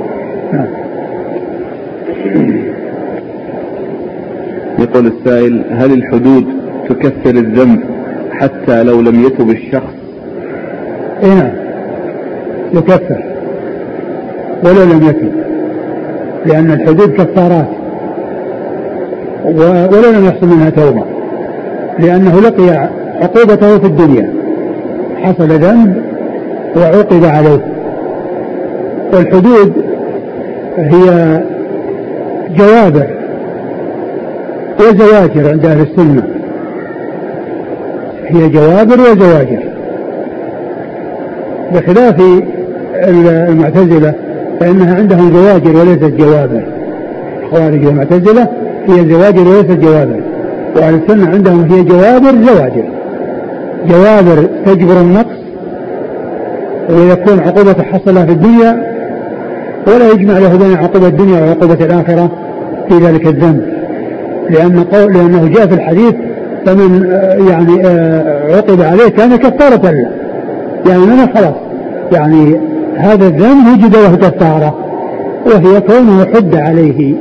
يقول السائل: هل الحدود تكفر الذنب حتى لو لم يتب الشخص؟ اي نعم، يكفر ولو لم يتب، لأن الحدود كفارات ولو لم يحصل منها توبة، لأنه لقي عقوبته في الدنيا، حصل ذنب وعوقب عليه. والحدود هي جوابر وزواجر عند أهل السنة، هي جوابر وزواجر، بخلاف المعتزلة فإنها عندهم زواجر وليست جوابر. الخوارج والمعتزلة هي زواجر وليست جوابر، وأهل السنة عندهم هي جوابر زواجر. جوابر تجبر النقص ويكون عقوبة حصلها في الدنيا، ولا يجمع له بين عقوبة الدنيا وعقوبة الآخرة في ذلك الذنب، لأن قول لأنه جاء في الحديث: فمن يعني عقب عليه كان كفارة له، يعني من خلاص يعني هذا الذنب وجد له كفارة، وهي كونه حد عليه.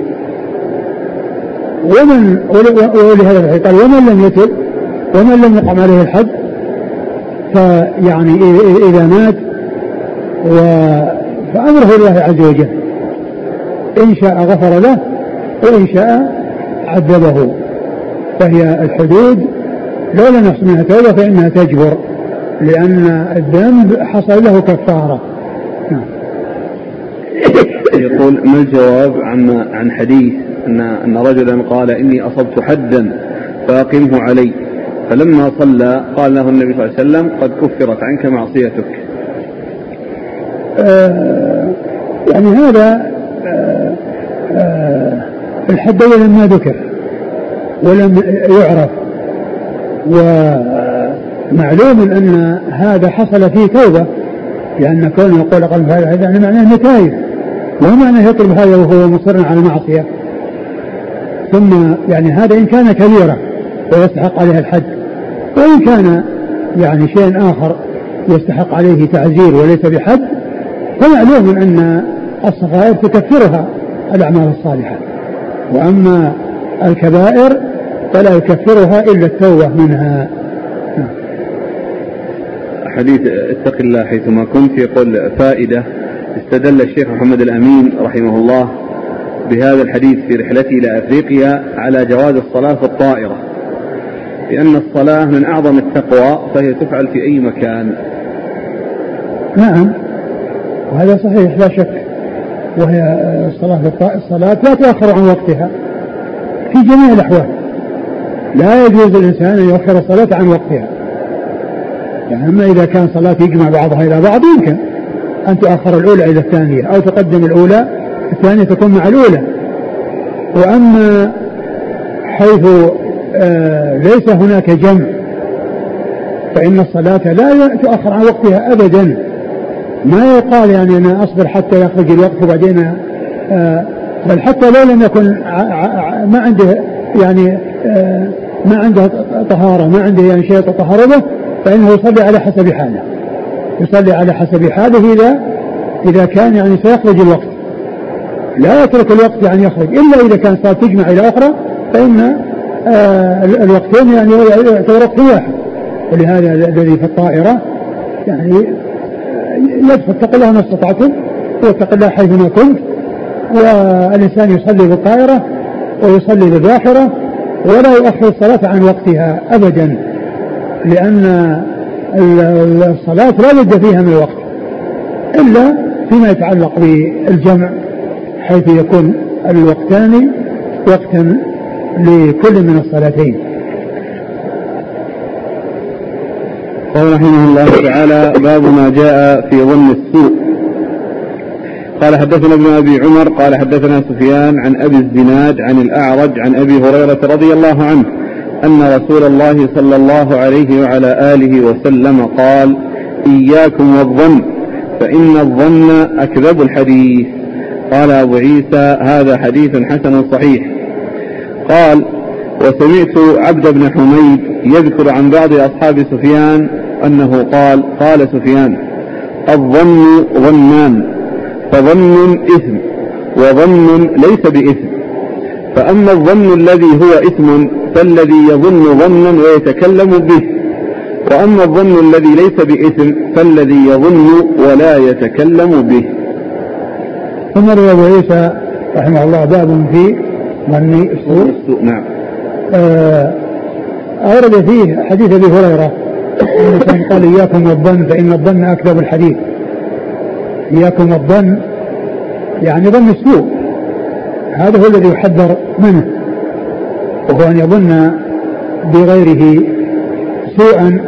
ومن ولهذا قال: ومن لم يتب ومن لم يقم عليه الحد فيعني إذا مات فأمره الله عز وجل، إن شاء غفر له وإن شاء عذبه. فهي الحدود لو لم يحصل منها توبة فإنها تجبر، لأن الذنب حصل له كفارة. يقول: ما الجواب عن عن حديث أن أن رجلا قال: إني أصبت حدا فأقمه علي، فلما صلى قال له النبي صلى الله عليه وسلم: قد كفرت عنك معصيتك. آه يعني هذا آه آه الحد لما ذكر ولم يعرف، ومعلوم أن هذا حصل فيه توبة، لأن كونه يقول أقل هذا هذا يعني معناه نتائج، وهو معناه يطلب هذا وهو مصر على المعصية. ثم يعني هذا إن كان كبيرة ويستحق عليها الحد، وإن كان يعني شيء آخر يستحق عليه تعزير وليس بحد، فمعلوم أن الصغائر تكفرها الأعمال الصالحة، وأما الكبائر فلا يكفرها إلا التوبة منها. حديث اتق الله حيثما كنت يقول فائدة. استدل الشيخ محمد الأمين رحمه الله بهذا الحديث في رحلته إلى أفريقيا على جواز الصلاة في الطائرة، لأن الصلاة من أعظم التقوى فهي تفعل في أي مكان. نعم وهذا صحيح لا شك، وهي الصلاة الصلاة لا تؤخر عن وقتها في جميع الأحوال، لا يجوز الإنسان أن يؤخر الصلاة عن وقتها. يعني أما إذا كان صلاة يجمع بعضها إلى بعض يمكن أن تؤخر الأولى إلى الثانية، أو تقدم الأولى الثانية تكون مع الأولى. وأما حيث آه ليس هناك جمع فإن الصلاة لا تؤخر عن وقتها أبدا. ما يقال يعني أنا أصبر حتى يخرج الوقت وبعدين آه بل حتى لو لم يكن ما عنده يعني آه ما عنده طهارة، ما عنده يعني شيء يتطهر به، فإنه يصلي على حسب حاله، يصلي على حسب حاله إذا إذا كان يعني سيخرج الوقت، لا يترك الوقت يعني يخرج إلا إذا كان صلاة تجمع إلى أخرى، فإن آه الوقتين يعني يعتبر وقت واحد. ولهذا الذي في الطائرة يعني يدخل اتق الله ما استطعتم واتق الله حيثما كنت، والإنسان يصلي بالطائرة ويصلي بالباخرة ولا يؤخر الصلاة عن وقتها أبدا، لأن الصلاة لا بد فيها من الوقت إلا فيما يتعلق بالجمع، حيث يكون الوقتان وقتا لكل من الصلاتين. قال رحمه الله تعالى: باب ما جاء في ظن السوء. قال حدثنا ابن أبي عمر قال حدثنا سفيان عن أبي الزناد عن الأعرج عن أبي هريرة رضي الله عنه أن رسول الله صلى الله عليه وعلى آله وسلم قال: إياكم والظن فإن الظن أكذب الحديث. قال أبو عيسى: هذا حديث حسن صحيح. قال: وسمعت عبد بن حميد يذكر عن بعض أصحاب سفيان أنه قال: قال سفيان: الظن ظنان، فظن إثم وظن ليس بإثم، فأما الظن الذي هو إثم فالذي يظن ظنا ويتكلم به، وأما الظن الذي ليس بإثم فالذي يظن ولا يتكلم به. ثم روى أبو عيسى رحمه الله باب في ظن السوء. نعم. أورد فيه حديث أبي هريرة أنه قال: إياكم والظن فإن الظن أكذب الحديث. إياكم والظن يعني ظن السوء، هذا هو الذي يحذر منه، وهو أن يظن بغيره سوءا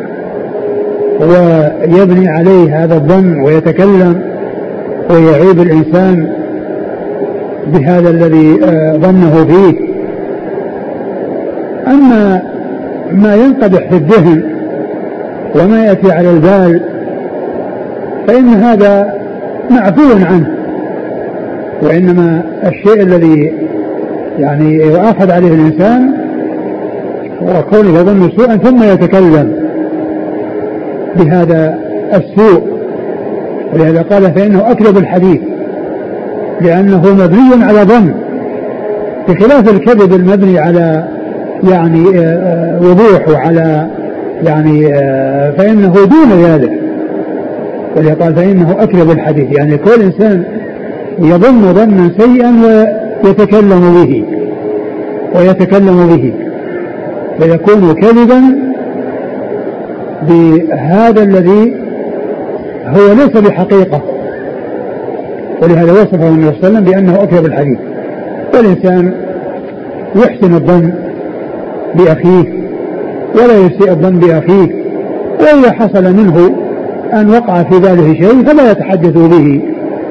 ويبني عليه هذا الظن ويتكلم ويعيب الإنسان بهذا الذي ظنه فيه. أما ما ينقدح في الذهن وما يأتي على البال فإن هذا معفو عنه، وإنما الشيء الذي يعني يؤاخذ عليه الإنسان هو كونه يظن سوءا ثم يتكلم بهذا السوء. ولهذا قال: فإنه أكذب الحديث، لأنه مبني على ظن، بخلاف الكذب المبني على يعني وضوح وعلى يعني فإنه دون ذلك. ولهذا قال: فإنه أكذب الحديث، يعني كل إنسان يظن ظنا سيئا ويتكلم به ويتكلم به ويكون كذبا بهذا الذي هو ليس بحقيقة. ولهذا وصفه النبي صلى الله عليه وسلم بأنه أكذب الحديث. والإنسان يحسن الظن بأخيه ولا يسيء الظن بأخيه، وإذا حصل منه أن وقع في باله شيء فلا يتحدث به.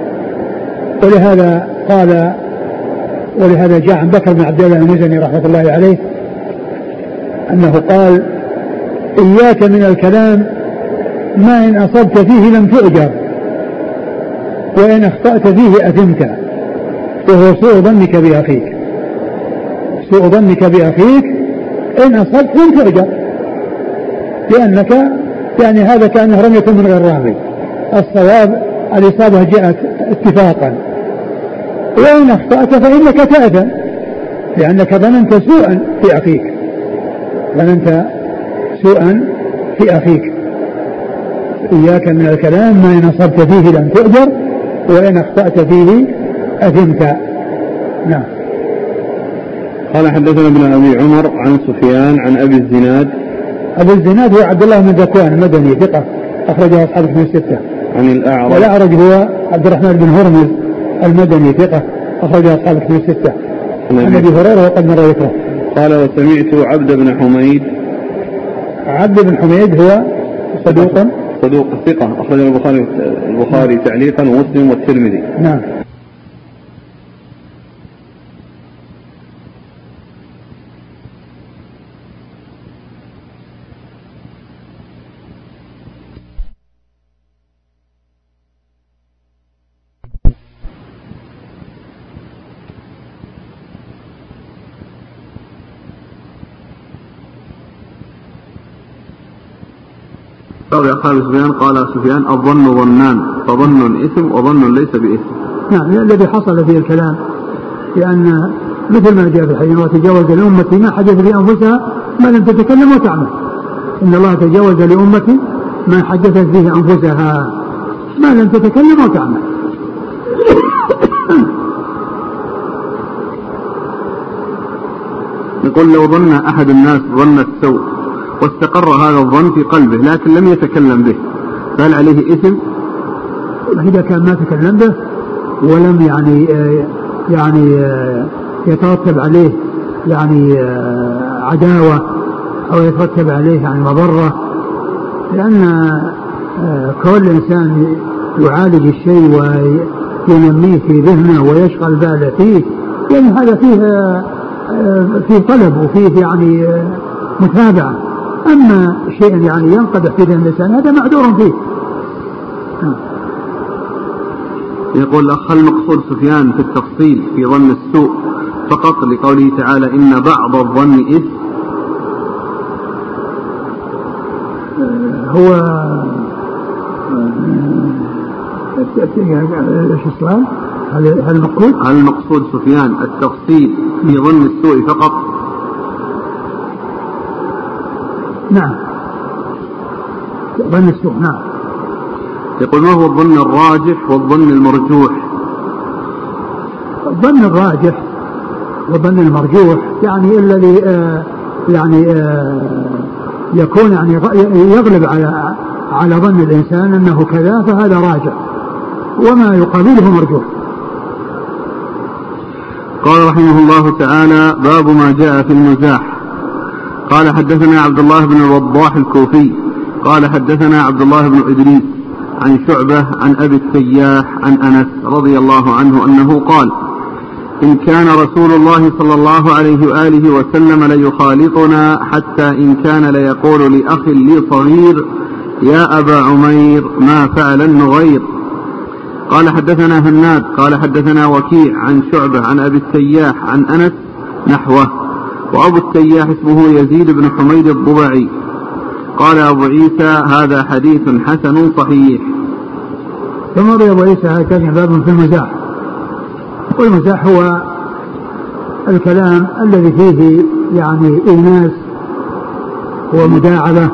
ولهذا قال ولهذا جاء عن بكر بن عبد الله المزني رحمة الله عليه أنه قال: إياك من الكلام ما إن أصبت فيه لم تؤجر وإن أخطأت فيه أثمت، وهو سوء ظنك بأخيك. سوء ظنك بأخيك إن أصبت لم تؤجر، لأنك يعني هذا كأنه رمية من غير رامي، الصواب الإصابة جاءت اتفاقا، وإن أخطأت فإنك تأثم لأنك ظننت سوءا في أخيك ظننت سوءا في أخيك إياك من الكلام ما إن أصبت فيه لم تؤجر وإن أخطأت فيه أثمت. نعم. قال حدثنا ابن أبي عمر عن سفيان عن أبي الزناد. أبو الزناد هو عبد الله بن ذكوان المدني ثقة أخرجه أصحاب الكتب الستة. عن الأعرج. والأعرج هو عبد الرحمن بن هرمز المدني ثقة أخرجه أصحاب الكتب الستة. عن أبي هريرة وقد مر ذكره. قال وسمعت عبد بن حميد. عبد بن حميد هو صدوق صدوق ثقة أخرجه البخاري البخاري تعليقا ومسلم والترمذي. نعم. قال أصحاب سفيان قال سفيان الظن ظنان فظن إثم وظن ليس بإثم. نعم. الذي حصل فيه الكلام لأن مثل ما جاء في الحديث وتجاوز لأمتي ما حدث لأنفسها ما لم تتكلم وتعمل. إن الله تجاوز لأمتي ما حدثت فيه أنفسها ما لم تتكلم وتعمل. يقول لو ظن أحد الناس ظن السوء واستقر هذا الظن في قلبه لكن لم يتكلم به فهل عليه إثم؟ إذا كان ما تكلم به ولم يعني يعني يترتب عليه يعني عداوة أو يترتب عليه يعني مضرة، لأن كل إنسان يعالج الشيء وينميه في ذهنه ويشغل باله فيه يعني هذا فيه فيه طلب وفيه يعني متابعة. أما شيء يعني ينقدح في ذهن الإنسان هذا معذور فيه. يقول الأخ هل مقصود سفيان في التفصيل في ظن السوء فقط لقوله تعالى إن بعض الظن إثم؟ هو ايش السؤال؟ هل هل المقصود؟ هل المقصود سفيان التفصيل في ظن السوء فقط؟ نعم ظن السوء. نعم. يقول ما هو الظن الراجح والظن المرجوح؟ الظن الراجح والظن المرجوح يعني الذي آه يعني آه يكون يعني يغلب على على ظن الإنسان أنه كذا فهذا راجح وما يقابله مرجوح. قال رحمه الله تعالى باب ما جاء في المزاح. قال حدثنا عبد الله بن الوضاح الكوفي قال حدثنا عبد الله بن إدريس عن شعبة عن أبي التياح عن أنس رضي الله عنه أنه قال إن كان رسول الله صلى الله عليه وآله وسلم ليخالطنا حتى إن كان ليقول لأخ لي صغير يا أبا عمير ما فعل النغير. قال حدثنا هناد قال حدثنا وكيع عن شعبة عن أبي التياح عن أنس نحوه. وأبو التياح اسمه يزيد بن حميد الضبعي. قال أبو عيسى هذا حديث حسن صحيح. ثم روى أبو عيسى هكذا باب في المزاح. والمزاح هو الكلام الذي فيه يعني إيناس ومداعبة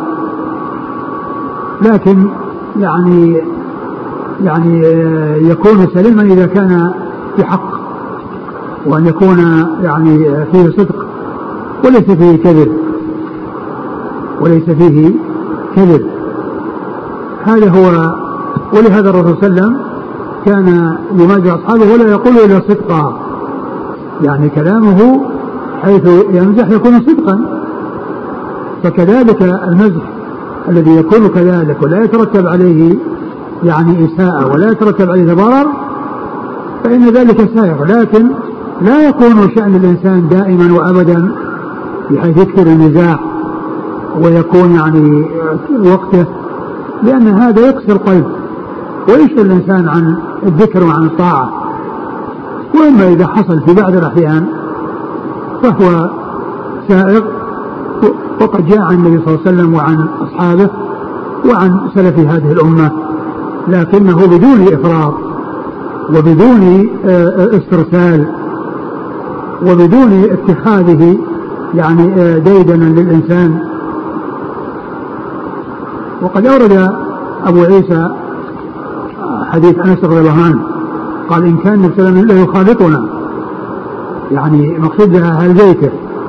لكن يعني يعني يكون سليما إذا كان بحق وأن يكون يعني فيه صدق وليس فيه كذب وليس فيه كذب. هذا هو. ولهذا الرسول صلى الله عليه وسلم كان يمازح أصحابه ولا يقول إلا صدقا يعني كلامه حيث يمزح يكون صدقا. فكذلك المزح الذي يكون كذلك ولا يترتب عليه يعني إساءة ولا يترتب عليه ضرر فإن ذلك سائغ، لكن لا يكون شأن الإنسان دائما وأبدا بحيث يكثر المزاح ويكون يعني وقته، لأن هذا يكسر القلب ويشغل الإنسان عن الذكر وعن الطاعة. وإما إذا حصل في بعض الأحيان فهو سائغ، وقد جاء عن النبي صلى الله عليه وسلم وعن أصحابه وعن سلف هذه الأمة، لكنه بدون إفراط وبدون استرسال وبدون اتخاذه يعني ديدنا للإنسان. وقد أورد أبو عيسى حديث أنس رضي الله عنه قال إن كان النبي صلى الله عليه وسلم يخالطنا، يعني مقصود أهل بيته،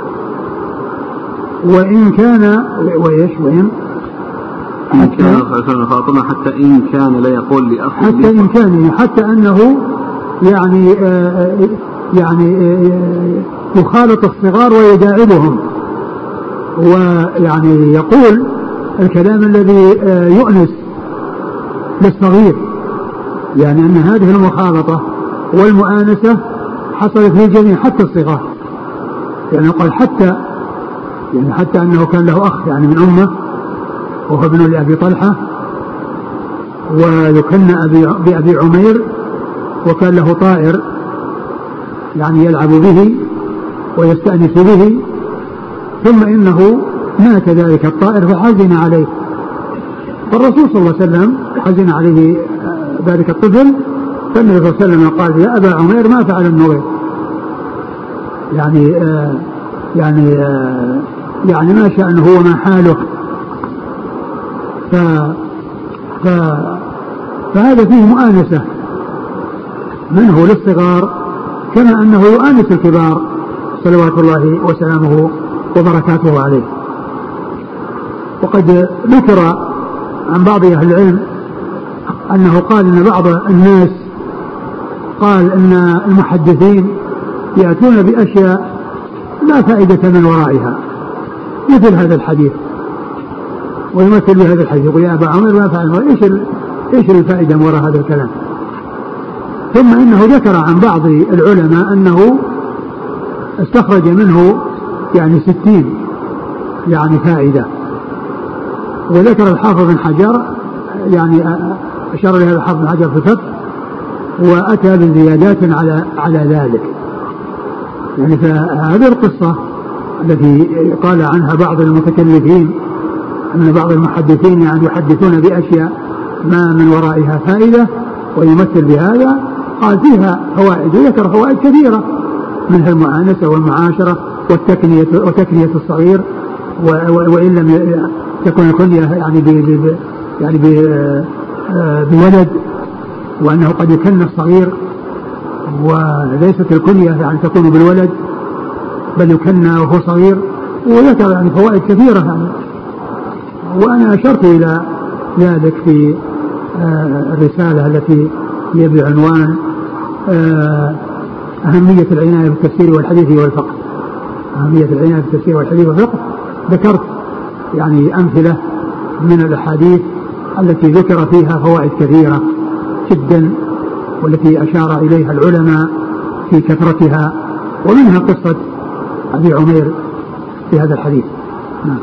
وإن كان وإيش وإن حتى خاطبنا حتى إن كان لا يقول لأخ حتى إن كان حتى أنه يعني آه يعني آه يخالط الصغار ويداعبهم، ويعني يقول الكلام الذي آه يؤنس للصغير، يعني أن هذه المخالطة والمؤانسة حصلت للجميع حتى الصغار، يعني قال حتى يعني حتى أنه كان له أخ يعني من أمه وهو ابن لأبي طلحة ويكن بأبي عمير، وكان له طائر يعني يلعب به ويستأنس به، ثم إنه مات ذلك الطائر فحزن عليه، فالرسول صلى الله عليه وسلم حزن عليه ذلك الطفل، فالنبي صلى الله عليه وسلم قال يا أبا عمير ما فعل النغير، يعني آه يعني آه يعني ما شأنه وما حاله. ف... ف... فهذا فيه مؤانسة منه للصغار كما أنه يؤانس الكبار صلوات الله وسلامه وبركاته عليه. وقد ذكر عن بعض أهل العلم أنه قال أن بعض الناس قال أن المحدثين يأتون بأشياء لا فائدة من ورائها مثل هذا الحديث، ويمثل بهذا الحديث يقول يا أبا عمر ما فعل، إيش إيش الفائدة من وراء هذا الكلام؟ ثم إنه ذكر عن بعض العلماء أنه استخرج منه يعني ستين يعني فائدة، وذكر الحافظ بن حجر يعني أشار لهذا الحافظ بن حجر في الفتح وأتى بزيادات على على ذلك. يعني فهذه القصة التي قال عنها بعض المتكلفين أن بعض المحدثين يعني يحدثون بأشياء ما من ورائها فائدة ويمثل بهذا، قال فيها فوائد، وذكر فوائد كثيرة منها المعانسة والمعاشرة والتكنية وتكنية الصغير، وإن لم تكن الكنية يعني ب يعني بولد، وأنه قد يكن الصغير وليست الكنية يعني تكون بالولد بل يكن وهو صغير، وذكر يعني فوائد كثيرة يعني. وأنا أشرت إلى ذلك في الرسالة التي هي بعنوان أهمية العناية بالتفسير والحديث والفقه، أهمية العناية بالتفسير والحديث والفقه. ذكرت يعني أمثلة من الأحاديث التي ذكر فيها فوائد كثيرة جدا والتي أشار إليها العلماء في كثرتها، ومنها قصة أبي عمير في هذا الحديث. نعم.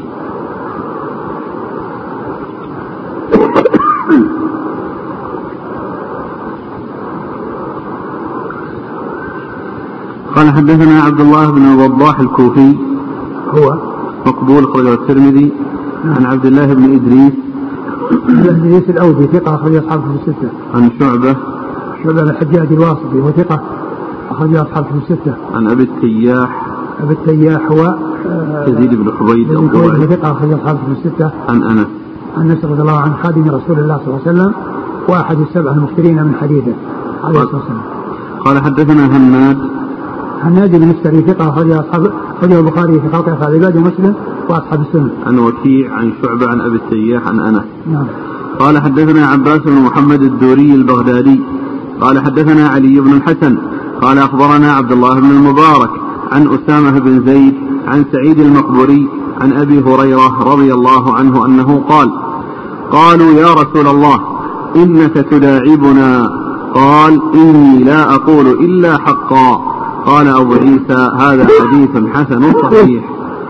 قال حدثنا عبد الله بن الوضاح الكوفي هو مقبول أخرجه الترمذي. عن عبد الله بن إدريس إدريس الأودي ثقة أخرج أصحابه في الستة. عن شعبة شعبة الحجاج الواسطي وثقة أخرج أصحابه في الستة. عن أبي التياح أبي التياح هو يزيد بن حبيب ثقة أخرج أصحابه في الستة. عن أنس عن أنس رضي الله عنه خادم رسول الله صلى الله عليه وسلم وأحد السبع المكثرين من حديثه عليه الصلاة والسلام. قال حدثنا هناد هناد بن السري ثقة أخرج أصحاب أخرجه البخاري في خلق أفعال العباد ومسلم وأصحاب السنة. عن وكيع عن شعبة عن أبي التياح عن أنس. نعم. قال حدثنا عباس بن محمد الدوري البغدادي قال حدثنا علي بن الحسن قال أخبرنا عبد الله بن المبارك عن أسامة بن زيد عن سعيد المقبري عن أبي هريرة رضي الله عنه أنه قال قالوا يا رسول الله إنك تداعبنا، قال إني لا أقول إلا حقا. قال أبو عيسى هذا حديث حسن صحيح.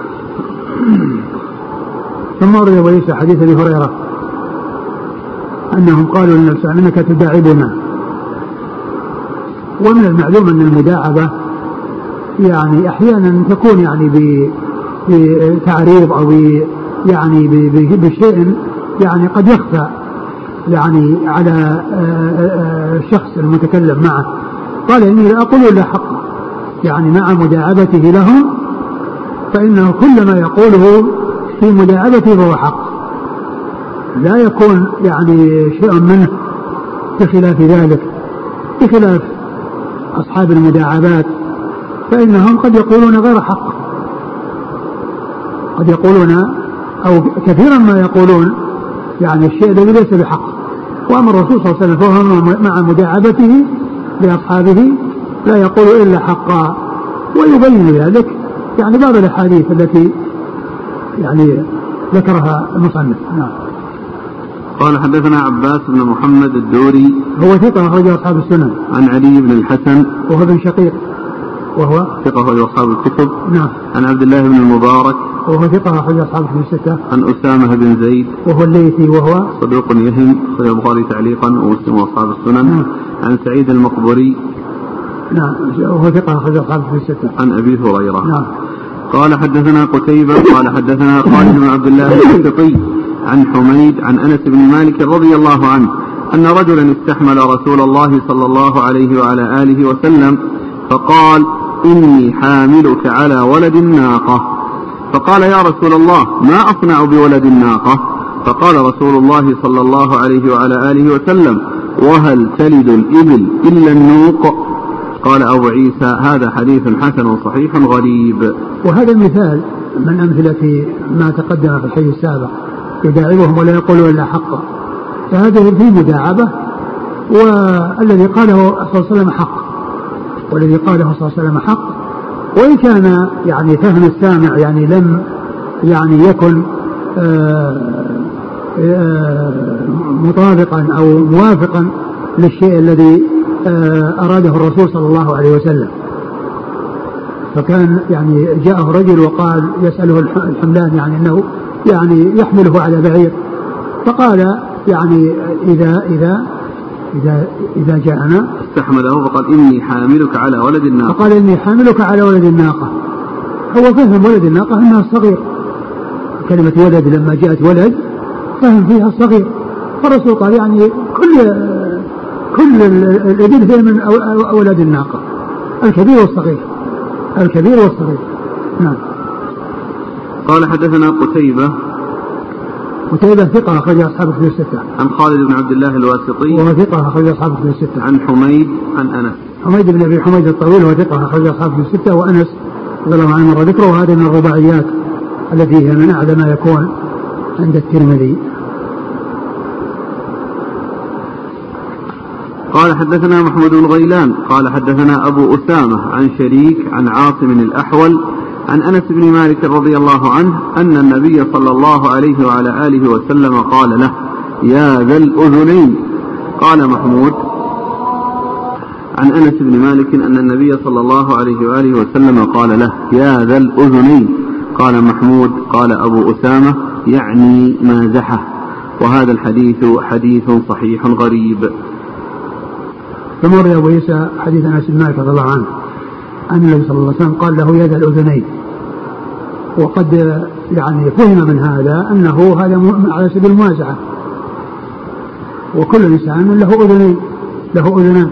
ثم ورد أبو عيسى حديث أبي هريرة أنهم قالوا للنبي إنك تداعبنا. ومن المعلوم أن المداعبة يعني أحيانا تكون يعني بتعريض أو يعني بشيء يعني قد يخفى يعني على الشخص المتكلم معه. قال إني لا أقول إلا حقا، يعني مع مداعبته لهم فإنه كل ما يقوله في مداعبته فهو حق. لا يكون يعني شيء منه بخلاف ذلك، بخلاف أصحاب المداعبات فإنهم قد يقولون غير حق، قد يقولون أو كثيرا ما يقولون يعني الشيء الذي ليس بحق. وأما الرسول صلى الله عليه وسلم فهو مع مداعبته لأصحابه لا يقول إلا حقا، ويبين ذلك يعني بعض الأحاديث التي يعني ذكرها المصنف. نعم. قال حدثنا عباس بن محمد الدوري هو ثقة أخرج أصحاب السنن. عن علي بن الحسن وهو بن شقيق وهو ثقة أخرج أصحاب الكتب. نعم. عن عبد الله بن المبارك وهو ثقة أخرج أصحاب الستة. عن أسامة بن زيد وهو الليثي وهو صدوق يهم أخرج البخاري تعليقا ومسلم وأصحاب السنن. نعم. عن سعيد المقبري نعم وهو ثقة أخرج أصحاب الستة. عن أبي هريرة. نعم. قال حدثنا قتيبة قال حدثنا خالد بن عبد الله الواسطي عن حميد عن أنس بن مالك رضي الله عنه أن رجلا استحمل رسول الله صلى الله عليه وعلى آله وسلم فقال إني حاملك على ولد الناقة، فقال يا رسول الله ما أصنع بولد الناقة؟ فقال رسول الله صلى الله عليه وعلى آله وسلم وهل تلد الإبل إلا النوق؟ قال أبو عيسى هذا حديث حسن صحيح غريب. وهذا المثال من أمثلة ما تقدم في الحديث السابق، يداعبهم ولا يقولوا إلا حقا، فهذه في مداعبة، والذي قاله صلى الله عليه وسلم حق، والذي قاله صلى الله عليه وسلم حق، وإن كان يعني فهم السامع يعني لم يعني يكن آآ آآ مطابقا أو موافقا للشيء الذي أراده الرسول صلى الله عليه وسلم. فكان يعني جاءه رجل وقال يسأله الحملان يعني أنه يعني يحمله على بعير، فقال يعني إذا إذا إذا إذا جاءنا استحمله فقال إني حاملك على ولد الناقة، فقال إني حاملك على ولد الناقة. هو فهم ولد الناقة أنها الصغير، كلمة ولد لما جاءت ولد فهم فيها الصغير، فالرسول قال يعني كل كل الإبل هي من أولاد الناقة، الكبير والصغير، الكبير والصغير. نعم. قال حدثنا قتيبة قتيبة ثقة أخرج أصحاب الكتب الستة. عن خالد بن عبد الله الواسطي وهو ثقة أخرج أصحاب الكتب الستة. عن حميد عن أنس حميد بن أبي حميد الطويل وهو ثقة أخرج أصحاب الكتب الستة، وأنس رضي الله عنه مر ذكره، وهذه من الرباعيات التي هي من أعلى ما يكون عند الترمذي. قال حدثنا محمود بن غيلان قال حدثنا أبو أسامة عن شريك عن عاصم الأحول عن أنس بن مالك رضي الله عنه أن النبي صلى الله عليه وعلى آله وسلم قال له يا ذا الأذنين. قال محمود عن أنس بن مالك أن النبي صلى الله عليه وآله وسلم قال له يا ذا الأذنين. قال محمود قال أبو أسامة يعني مازحه. وهذا الحديث حديث صحيح غريب. ثم روى أبو عيسى حديث أنس بن مالك رضي الله عنه أن النبي صلى الله عليه وسلم قال له يا ذا الأذنين، وقد يعني فهم من هذا أنه هذا على سبيل الموازعة، وكل إنسان له أذنين له أذنان،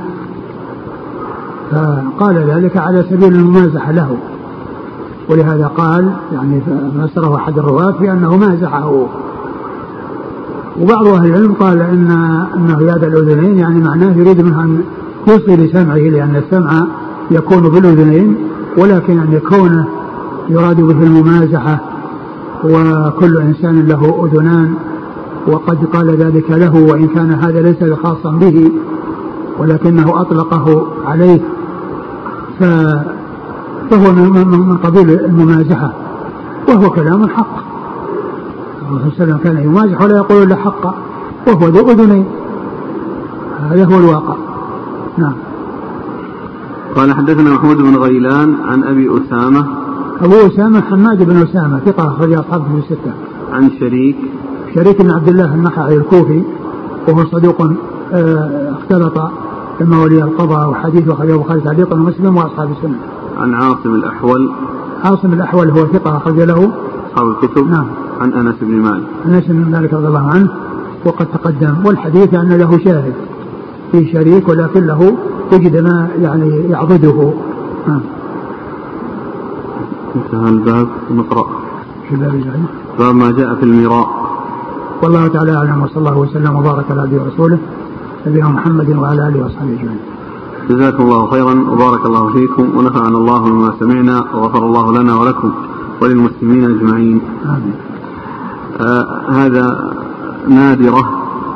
فقال ذلك على سبيل الممازحة له، ولهذا قال يعني فسره أحد الرواة بأنه مازحه. وبعض أهل العلم قال إن أنه يا ذا الأذنين يعني معناه يريد منها أن يوصي لسمعه، لأن السمع يكون بالأذنين، ولكن أن يكون يراد به الممازحة، وكل إنسان له أذنان، وقد قال ذلك له وإن كان هذا ليس خاصا به ولكنه أطلقه عليه، فهو من قبيل الممازحة، وهو كلام حق. الرسول صلى الله عليه وسلم كان يمازح ولا يقول إلا حقا، وهو ذو أذنين، هذا هو الواقع. نعم. قال حدثنا محمود بن غيلان عن أبي أسامة أبو أسامة حماد بن أسامة ثقة أخرج أصحابه في الستة. عن شريك شريك بن عبد الله النخعي الكوفي وهو صدوق اختلط الموالي القضاء، وحديثه أخرجه البخاري تعليقا ومسلم وأصحاب السنة. عن عاصم الأحول عاصم الأحول هو ثقة أخرج له أصحاب الكتب. نعم. عن أنس بن مالك أنس بن مالك رضي الله عنه وقد تقدم، والحديث أن له شاهد في شريك ولكن له وجد ما يعني يعضده. نعم. انتهى الباب. نقرأ في الباب الجاي باب ما جاء في المراء. والله تعالى أعلم، وصلى الله وسلم وبارك على عبده ورسوله نبينا محمد وعلى آله وصحبه أجمعين. جزاكم الله خيرا وبارك الله فيكم ونفعنا الله بما سمعنا وغفر الله لنا ولكم وللمسلمين أجمعين. آمين. آه هذا نادرة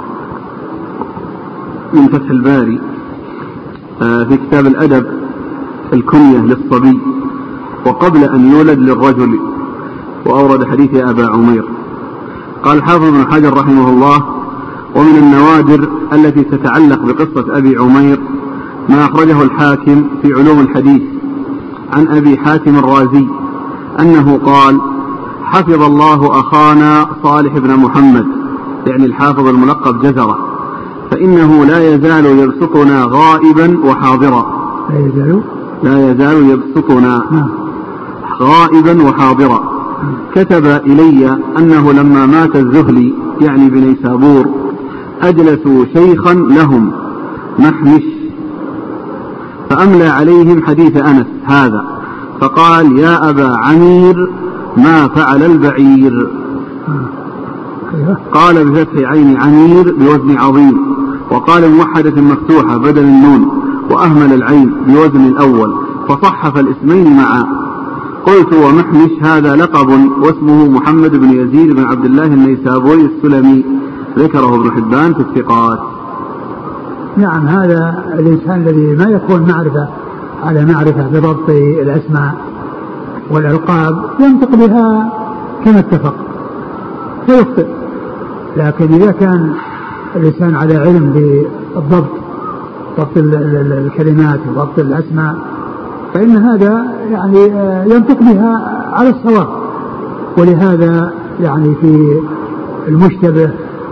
من فتح الباري آه في كتاب الأدب الكنية للصبي وقبل أن يولد للرجل، وأورد حديث أبا عمير. قال حافظ ابن حجر رحمه الله: ومن النوادر التي تتعلق بقصة أبي عمير ما أخرجه الحاكم في علوم الحديث عن أبي حاتم الرازي أنه قال: حفظ الله أخانا صالح بن محمد، يعني الحافظ الملقب جزرة، فإنه لا يزال يبسطنا غائبا وحاضرا. لا يزال لا يزال يبسطنا غائبا وحاضرا. كتب إلي أنه لما مات الزهلي يعني بنيسابور أجلسوا شيخا لهم محمش فأملى عليهم حديث أنس هذا، فقال: يا أبا عمير ما فعل البعير. قال بفتح عين عمير بوزن عظيم، وقال موحدة مفتوحة بدل النون، وأهمل العين بوزن الأول، فصحف الاسمين معا. قلت: ومحمش هذا لقب واسمه محمد بن يزيد بن عبد الله النيسابوري السلمي، ذكره ابن حبان في الثقات. نعم، هذا الإنسان الذي ما يكون معرفة على معرفة بضبط الأسماء والألقاب ينطق بها كما اتفق فيخطئ، لكن إذا كان الإنسان على علم بالضبط، ضبط الكلمات وضبط الأسماء، فإن هذا يعني ينطق بها على الصواب. ولهذا يعني في المشتبه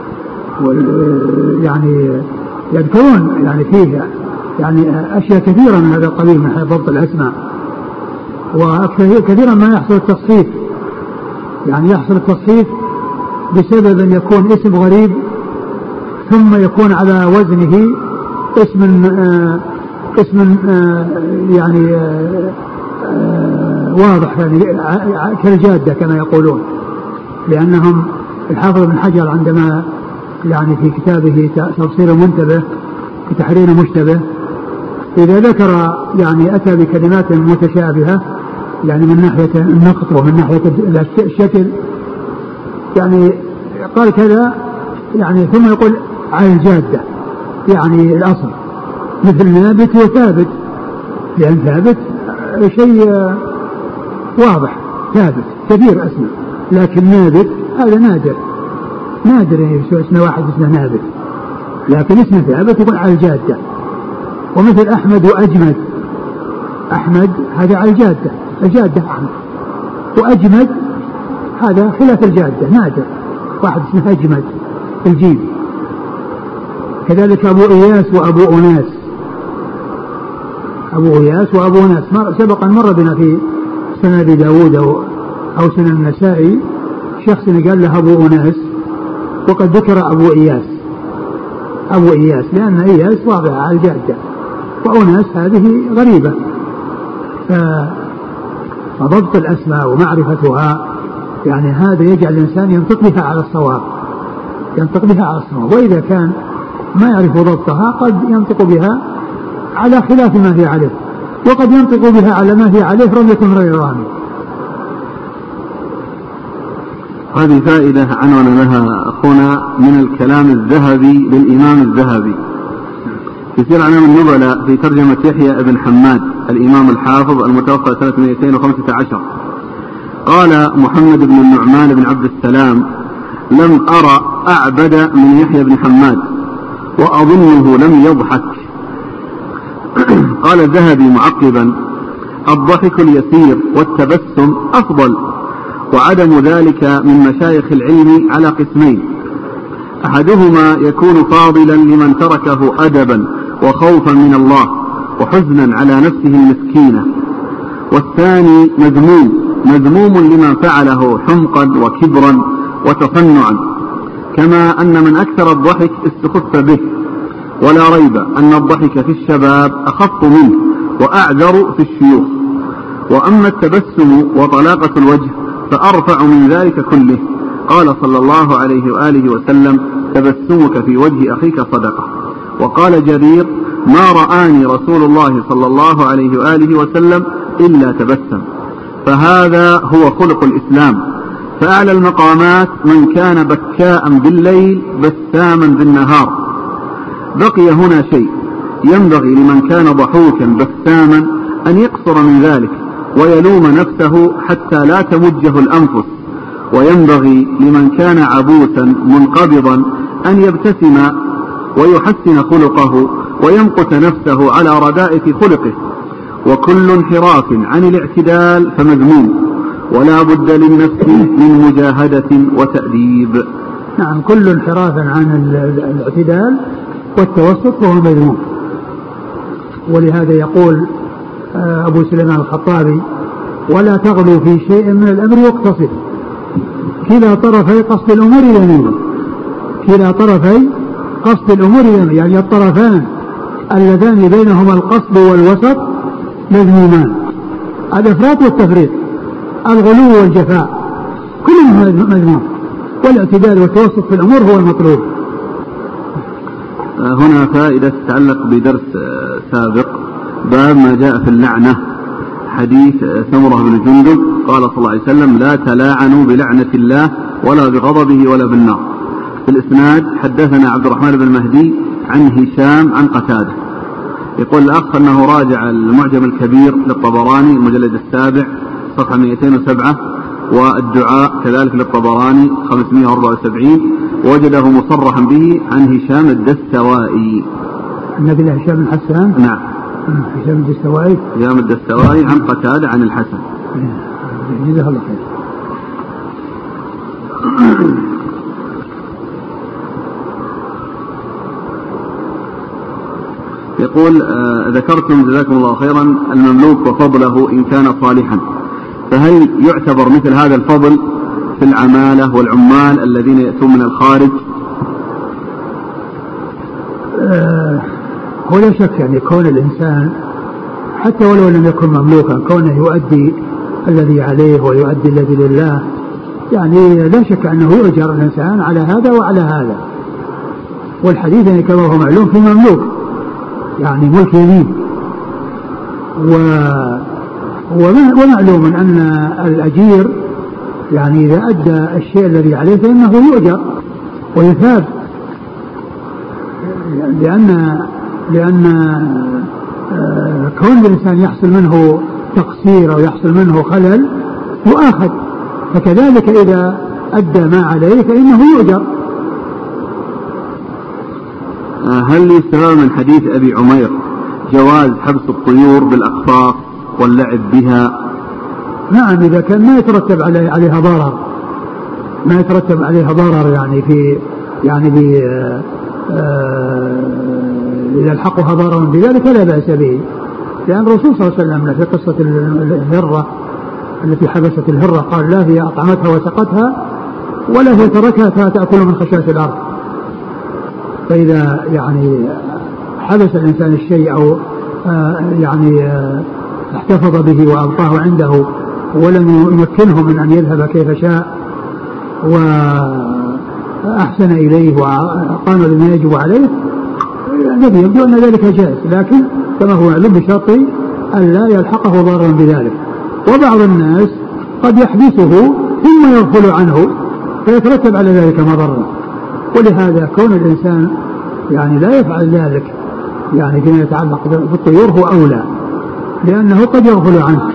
يعني يذكرون يعني فيه يعني أشياء كثيرة من هذا القبيل من حيث ضبط الأسماء، وكثيرا ما يحصل التصحيف، يعني يحصل التصحيف بسبب أن يكون اسم غريب ثم يكون على وزنه اسم آه اسم آه يعني آه آه واضح يعني كالجادة كما يقولون، لأنهم الحافظ ابن حجر عندما يعني في كتابه تفسير المنتبه في تحرير المشتبه إذا ذكر يعني أتى بكلمات متشابهة يعني من ناحية النقط ومن ناحية الشكل، يعني قال كذا يعني ثم يقول على الجادة يعني الأصل، مثل نابت وثابت، لأن ثابت شيء واضح ثابت كبير اسمه، لكن نابت هذا نادر نادر يعني اسمه واحد اسمه نابت، لكن اسمه ثابت يقول على الجادة. ومثل أحمد وأجمد، أحمد هذا على الجادة، الجادة أحمد، وأجمد هذا خلاف الجادة نادر، واحد اسمه أجمد الجيم. كذلك أبو إياس وأبو أناس، أبو إياس وأبو أناس سبقا مر بنا في سنن أبي داود أو سنن النسائي شخص قال له أبو أناس وقد ذكر أبو إياس أبو إياس لأن إياس واضح على الجادة، وأناس هذه غريبة. فضبط الأسماء ومعرفتها يعني هذا يجعل الإنسان ينطق بها على الصواب، ينطق بها على الصواب. وإذا كان ما يعرف ضبطها قد ينطق بها على خلاف ما هي عليه، وقد ينطق بها على ما هي عليه رمية من غير رامي. هذه فائدة عنوان لها أخونا من الكلام الذهبي للإمام الذهبي في سير أعلام النبلاء في ترجمة يحيى بن حماد الإمام الحافظ المتوفى سنة مئتين وخمسة عشر. قال محمد بن النعمان بن عبد السلام: لم أرى أعبد من يحيى بن حماد وأظنه لم يضحك. قال الذهبي معقبا: الضحك اليسير والتبسم أفضل، وعدم ذلك من مشايخ العلم على قسمين: أحدهما يكون فاضلا لمن تركه أدبا وخوفا من الله وحزنا على نفسه المسكينة، والثاني مذموم مذموم لمن فعله حمقا وكبرا وتصنعا، كما أن من أكثر الضحك استخف به، ولا ريب أن الضحك في الشباب أخف منه وأعذر في الشيوخ، وأما التبسم وطلاقة الوجه فأرفع من ذلك كله، قال صلى الله عليه وآله وسلم: تبسمك في وجه أخيك صدقة. وقال جرير: ما رآني رسول الله صلى الله عليه وآله وسلم إلا تبسم. فهذا هو خلق الإسلام، فأعلى المقامات من كان بكاء بالليل بساما بالنهار. بقي هنا شيء ينبغي لمن كان ضحوكا بساما أن يقصر من ذلك ويلوم نفسه حتى لا تمجه الأنفس، وينبغي لمن كان عبوسا منقبضا أن يبتسم ويحسن خلقه ويمقت نفسه على رداءة خلقه. وكل انحراف عن الاعتدال فمذموم، ولا بد للنفس من مجاهدة وتأديب. نعم، كل انحراف عن الاعتدال والتوسط فهو مذموم. ولهذا يقول أبو سليمان الخطابي: ولا تغلو في شيء من الأمر واقتصد، كلا طرفي قصد الأمور يمين. كلا طرفي قصد الأمور يمين، يعني الطرفان اللذان بينهما القصد والوسط مذمومان، الإفراط والتفريط، الغلو والجفاء، كلهم مذموم، والاعتدال والتوسط في الأمور هو المطلوب. هنا فائدة تتعلق بدرس سابق، باب ما جاء في اللعنة، حديث سمرة بن جندب قال صلى الله عليه وسلم: لا تلاعنوا بلعنة الله ولا بغضبه ولا بالنار. في الإسناد حدثنا عبد الرحمن بن مهدي عن هشام عن قتادة. يقول الأخ أنه راجع المعجم الكبير للطبراني المجلد السابع صفحة مئتين وسبعة، والدعاء كذلك للطبراني خمسمائة وأربعة وسبعين، ووجده مصرحا به عن هشام الدستوائي. النبي هشام بن حسان. نعم، هشام الدستوائي. هشام الدستوائي عن قتادة عن الحسن. جزاه الله خير. يقول: آه ذكرتم جزاكم الله خيرا المملوك وفضله إن كان صالحا، فهل يعتبر مثل هذا الفضل في العمالة والعمال الذين يأتون من الخارج؟ آه هو لا شك يعني كون الإنسان حتى ولو لم يكن مملوكا كونه يؤدي الذي عليه ويؤدي الذي لله، يعني لا شك أنه يؤجر الإنسان على هذا وعلى هذا. والحديث يعني كما هو معلوم في مملوك، يعني ملك يمين. و... ومعلوم أن الأجير يعني إذا أدى الشيء الذي عليه فإنه يؤجر ويثاب، لأن لأن كون الإنسان يحصل منه تقصير أو يحصل منه خلل يؤاخذ، فكذلك إذا أدى ما عليه فإنه يؤجر. هل يستفاد من حديث أبي عمير جواز حبس الطيور بالأقفاص واللعب بها؟ نعم، إذا كان ما يترتب عليها ضرر، ما يترتب عليها ضرر يعني في يعني ب إذا الحقها ضرر بذلك لا بأس به، لأن الرسول صلى الله عليه وسلم في قصة الهرة التي حبست الهرة قال: لا هي أطعمتها وسقتها ولا هي تركتها تأكل من خشاش الأرض. فإذا يعني حبس الإنسان الشيء أو يعني احتفظ به وأبقاه عنده ولم يمكنه من أن يذهب كيف شاء وأحسن إليه وقام بما يجب عليه، الذي يبدو أن ذلك جائز، لكن كما هو معلوم بشرط أن لا يلحقه ضرر بذلك. وبعض الناس قد يحبسه ثم يغفل عنه فيترتب على ذلك مضرة، ولهذا كون الإنسان يعني لا يفعل ذلك يعني فيما يتعلق بالطيور هو أولى، لأنه قد يغفل عنه.